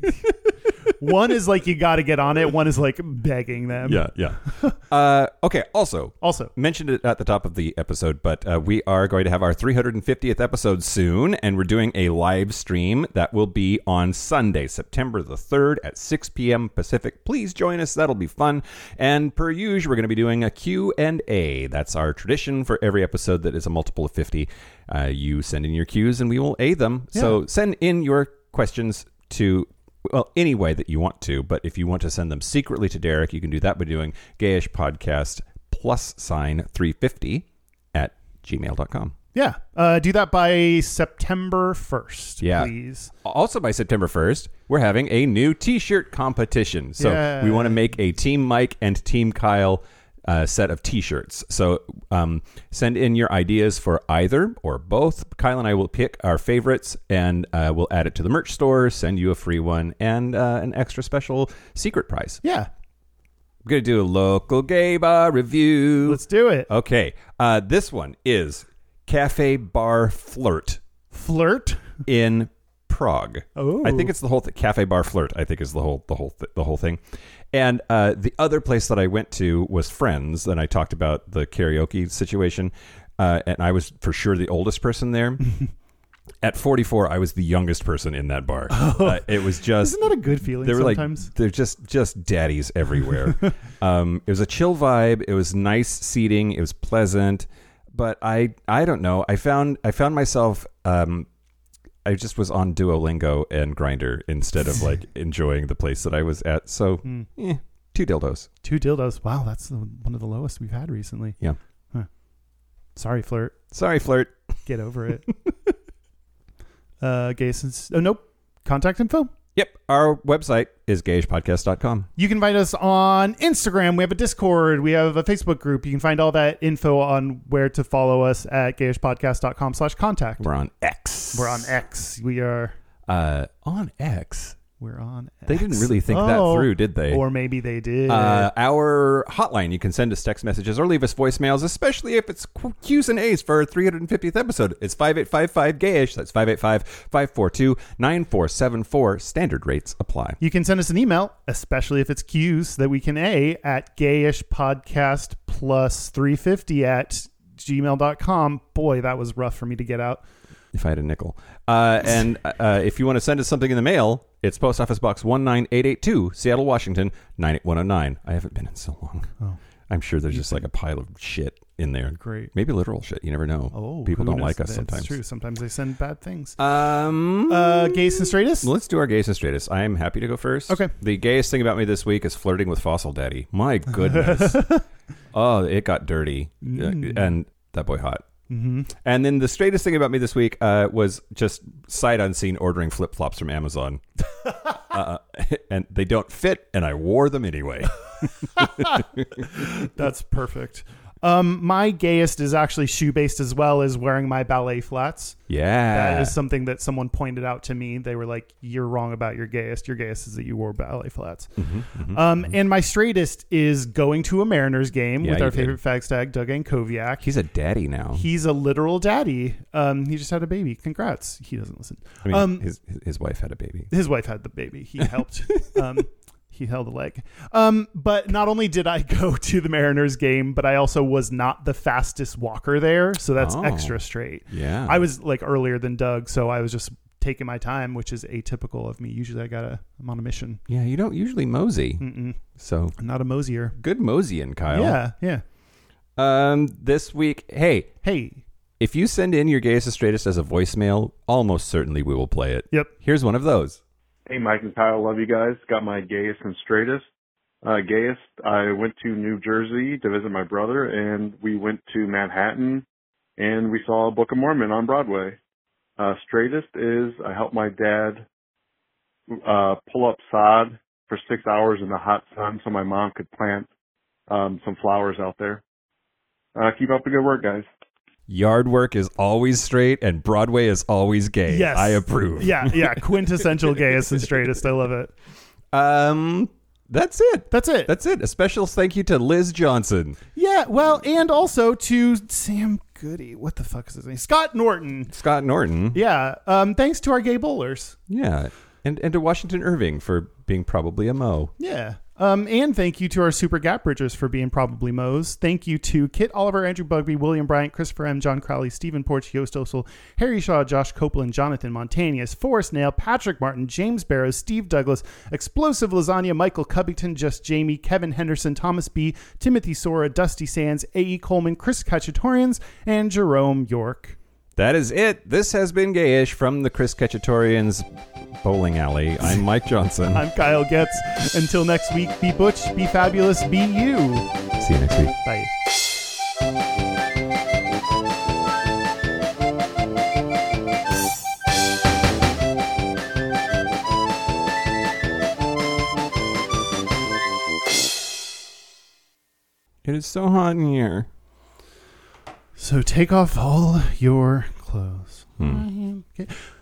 One is like you got to get on it. One is like begging them. Yeah, yeah. uh, okay, also, Also, mentioned it at the top of the episode, but uh, we are going to have our three hundred fiftieth episode soon, and we're doing a live stream that will be on Sunday, September the third at six p.m. Pacific. Please join us. That'll be fun. And per usual, we're going to be doing a Q and A. That's our tradition for every episode that is a multiple of fifty. Uh, you send in your Qs, and we will A them. Yeah. So send in your questions to... Well, any way that you want to, but if you want to send them secretly to Derek, you can do that by doing gayish podcast plus sign three fifty at gmail dot com. yeah. Uh, do that by September first, Yeah. please. Also, by September first, we're having a new T-shirt competition. So Yeah. we want to make a Team Mike and Team Kyle uh, set of T-shirts. So um, send in your ideas for either or both. Kyle and I will pick our favorites, and uh, we'll add it to the merch store, send you a free one, and uh, an extra special secret prize. Yeah. We're going to do a local gay bar review. Let's do it. Okay. Uh, this one is Cafe Bar Flirt Flirt. in Prague. Oh. I think it's the whole th- Cafe Bar Flirt. I think is the whole the whole th- the whole thing. And uh, the other place that I went to was Friends, and I talked about the karaoke situation. Uh, and I was for sure the oldest person there. At forty-four, I was the youngest person in that bar. Uh, it was just Isn't that a good feeling they were sometimes? like they're just just daddies everywhere. um, it was a chill vibe. It was nice seating. It was pleasant. But I I don't know. I found I found myself. Um, I just was on Duolingo and Grindr instead of like enjoying the place that I was at. So, Mm. eh, two dildos. Two dildos. Wow, that's the, one of the lowest we've had recently. Yeah. Huh. Sorry, Flirt. Sorry, Flirt. Get over it. uh, gay since. Oh, nope. Contact info. Yep. Our website is gayish podcast dot com. You can find us on Instagram. We have a Discord. We have a Facebook group. You can find all that info on where to follow us at gayish podcast dot com slash contact. We're on X. We're on X. We are. Uh, on X. We're on X. They didn't really think that Oh, through, did they? Or maybe they did. Uh, our hotline, you can send us text messages or leave us voicemails, especially if it's Q- Q's and A's for our three hundred fiftieth episode. It's five eight five five gayish. That's five eight five, five four two, nine four seven four. Standard rates apply. You can send us an email, especially if it's Q's, so that we can A at gayish podcast plus three fifty at gmail dot com. Boy, that was rough for me to get out. If I had a nickel. Uh, and uh, if you want to send us something in the mail, it's Post Office Box one nine eight eight two, Seattle, Washington, nine eight one oh nine. I haven't been in so long. Oh. I'm sure there's just like a pile of shit in there. Great. Maybe literal shit. You never know. Oh, People who don't knows? like us That's sometimes. true. Sometimes they send bad things. Um, Uh, gays and straightest? Let's do our gayest and straightest. I am happy to go first. Okay. The gayest thing about me this week is flirting with Fossil Daddy. My goodness. Oh, it got dirty. Mm. And that boy hot. Mm-hmm. And then the straightest thing about me this week uh, was just sight unseen ordering flip flops from Amazon. uh, and they don't fit, and I wore them anyway. That's perfect. Um, my gayest is actually shoe-based as well as wearing my ballet flats. Yeah. That is something that someone pointed out to me. They were like, you're wrong about your gayest. Your gayest is that you wore ballet flats. Mm-hmm, mm-hmm, Um, mm-hmm. and my straightest is going to a Mariners game Yeah, with you our did. favorite fag stag, Doug Ankoviak. He's a daddy now. He's a literal daddy. Um, he just had a baby. Congrats. He doesn't listen. I mean, um, his, his wife had a baby. His wife had the baby. He helped. um, he held a leg. Um, but not only did I go to the Mariners game, but I also was not the fastest walker there. So that's Oh. extra straight. Yeah. I was like earlier than Doug, so I was just taking my time, which is atypical of me. Usually I gotta, I'm on a mission. Yeah, you don't usually mosey. Mm-mm. So I'm not a mosier. good moseying, Kyle. Yeah, yeah. Um, this week, hey, Hey, if you send in your gayest and straightest as a voicemail, almost certainly we will play it. yep. Here's one of those. Hey, Mike and Kyle, love you guys. Got my gayest and straightest. Uh, gayest, I went to New Jersey to visit my brother, and we went to Manhattan, and we saw Book of Mormon on Broadway. Uh, straightest is I helped my dad uh, pull up sod for six hours in the hot sun so my mom could plant um, some flowers out there. Uh, keep up the good work, guys. Yard work is always straight and Broadway is always gay. Yes. I approve. Yeah, yeah. Quintessential gayest and straightest. I love it. Um, That's it. That's it. That's it. A special thank you to Liz Johnson. Yeah, well, and also to Sam Goody. What the fuck is his name? Scott Norton. Scott Norton. Yeah. Um, thanks to our gay bowlers. Yeah. And and to Washington Irving for being probably a Mo. Yeah. Um, and thank you to our super gap bridgers for being probably Mo's. Thank you to Kit Oliver, Andrew Bugby, William Bryant, Christopher M., John Crowley, Stephen Porch, Yost Osel, Harry Shaw, Josh Copeland, Jonathan Montanius, Forrest Nail, Patrick Martin, James Barrows, Steve Douglas, Explosive Lasagna, Michael Covington, Just Jamie, Kevin Henderson, Thomas B., Timothy Sora, Dusty Sands, A E. Coleman, Chris Kachatorians, and Jerome York. That is it. This has been Gayish from the Chris Ketchatorians Bowling Alley. I'm Mike Johnson. I'm Kyle Getz. Until next week, be butch, be fabulous, be you. See you next week. Bye. It is so hot in here. So take off all your clothes. Hmm. Okay.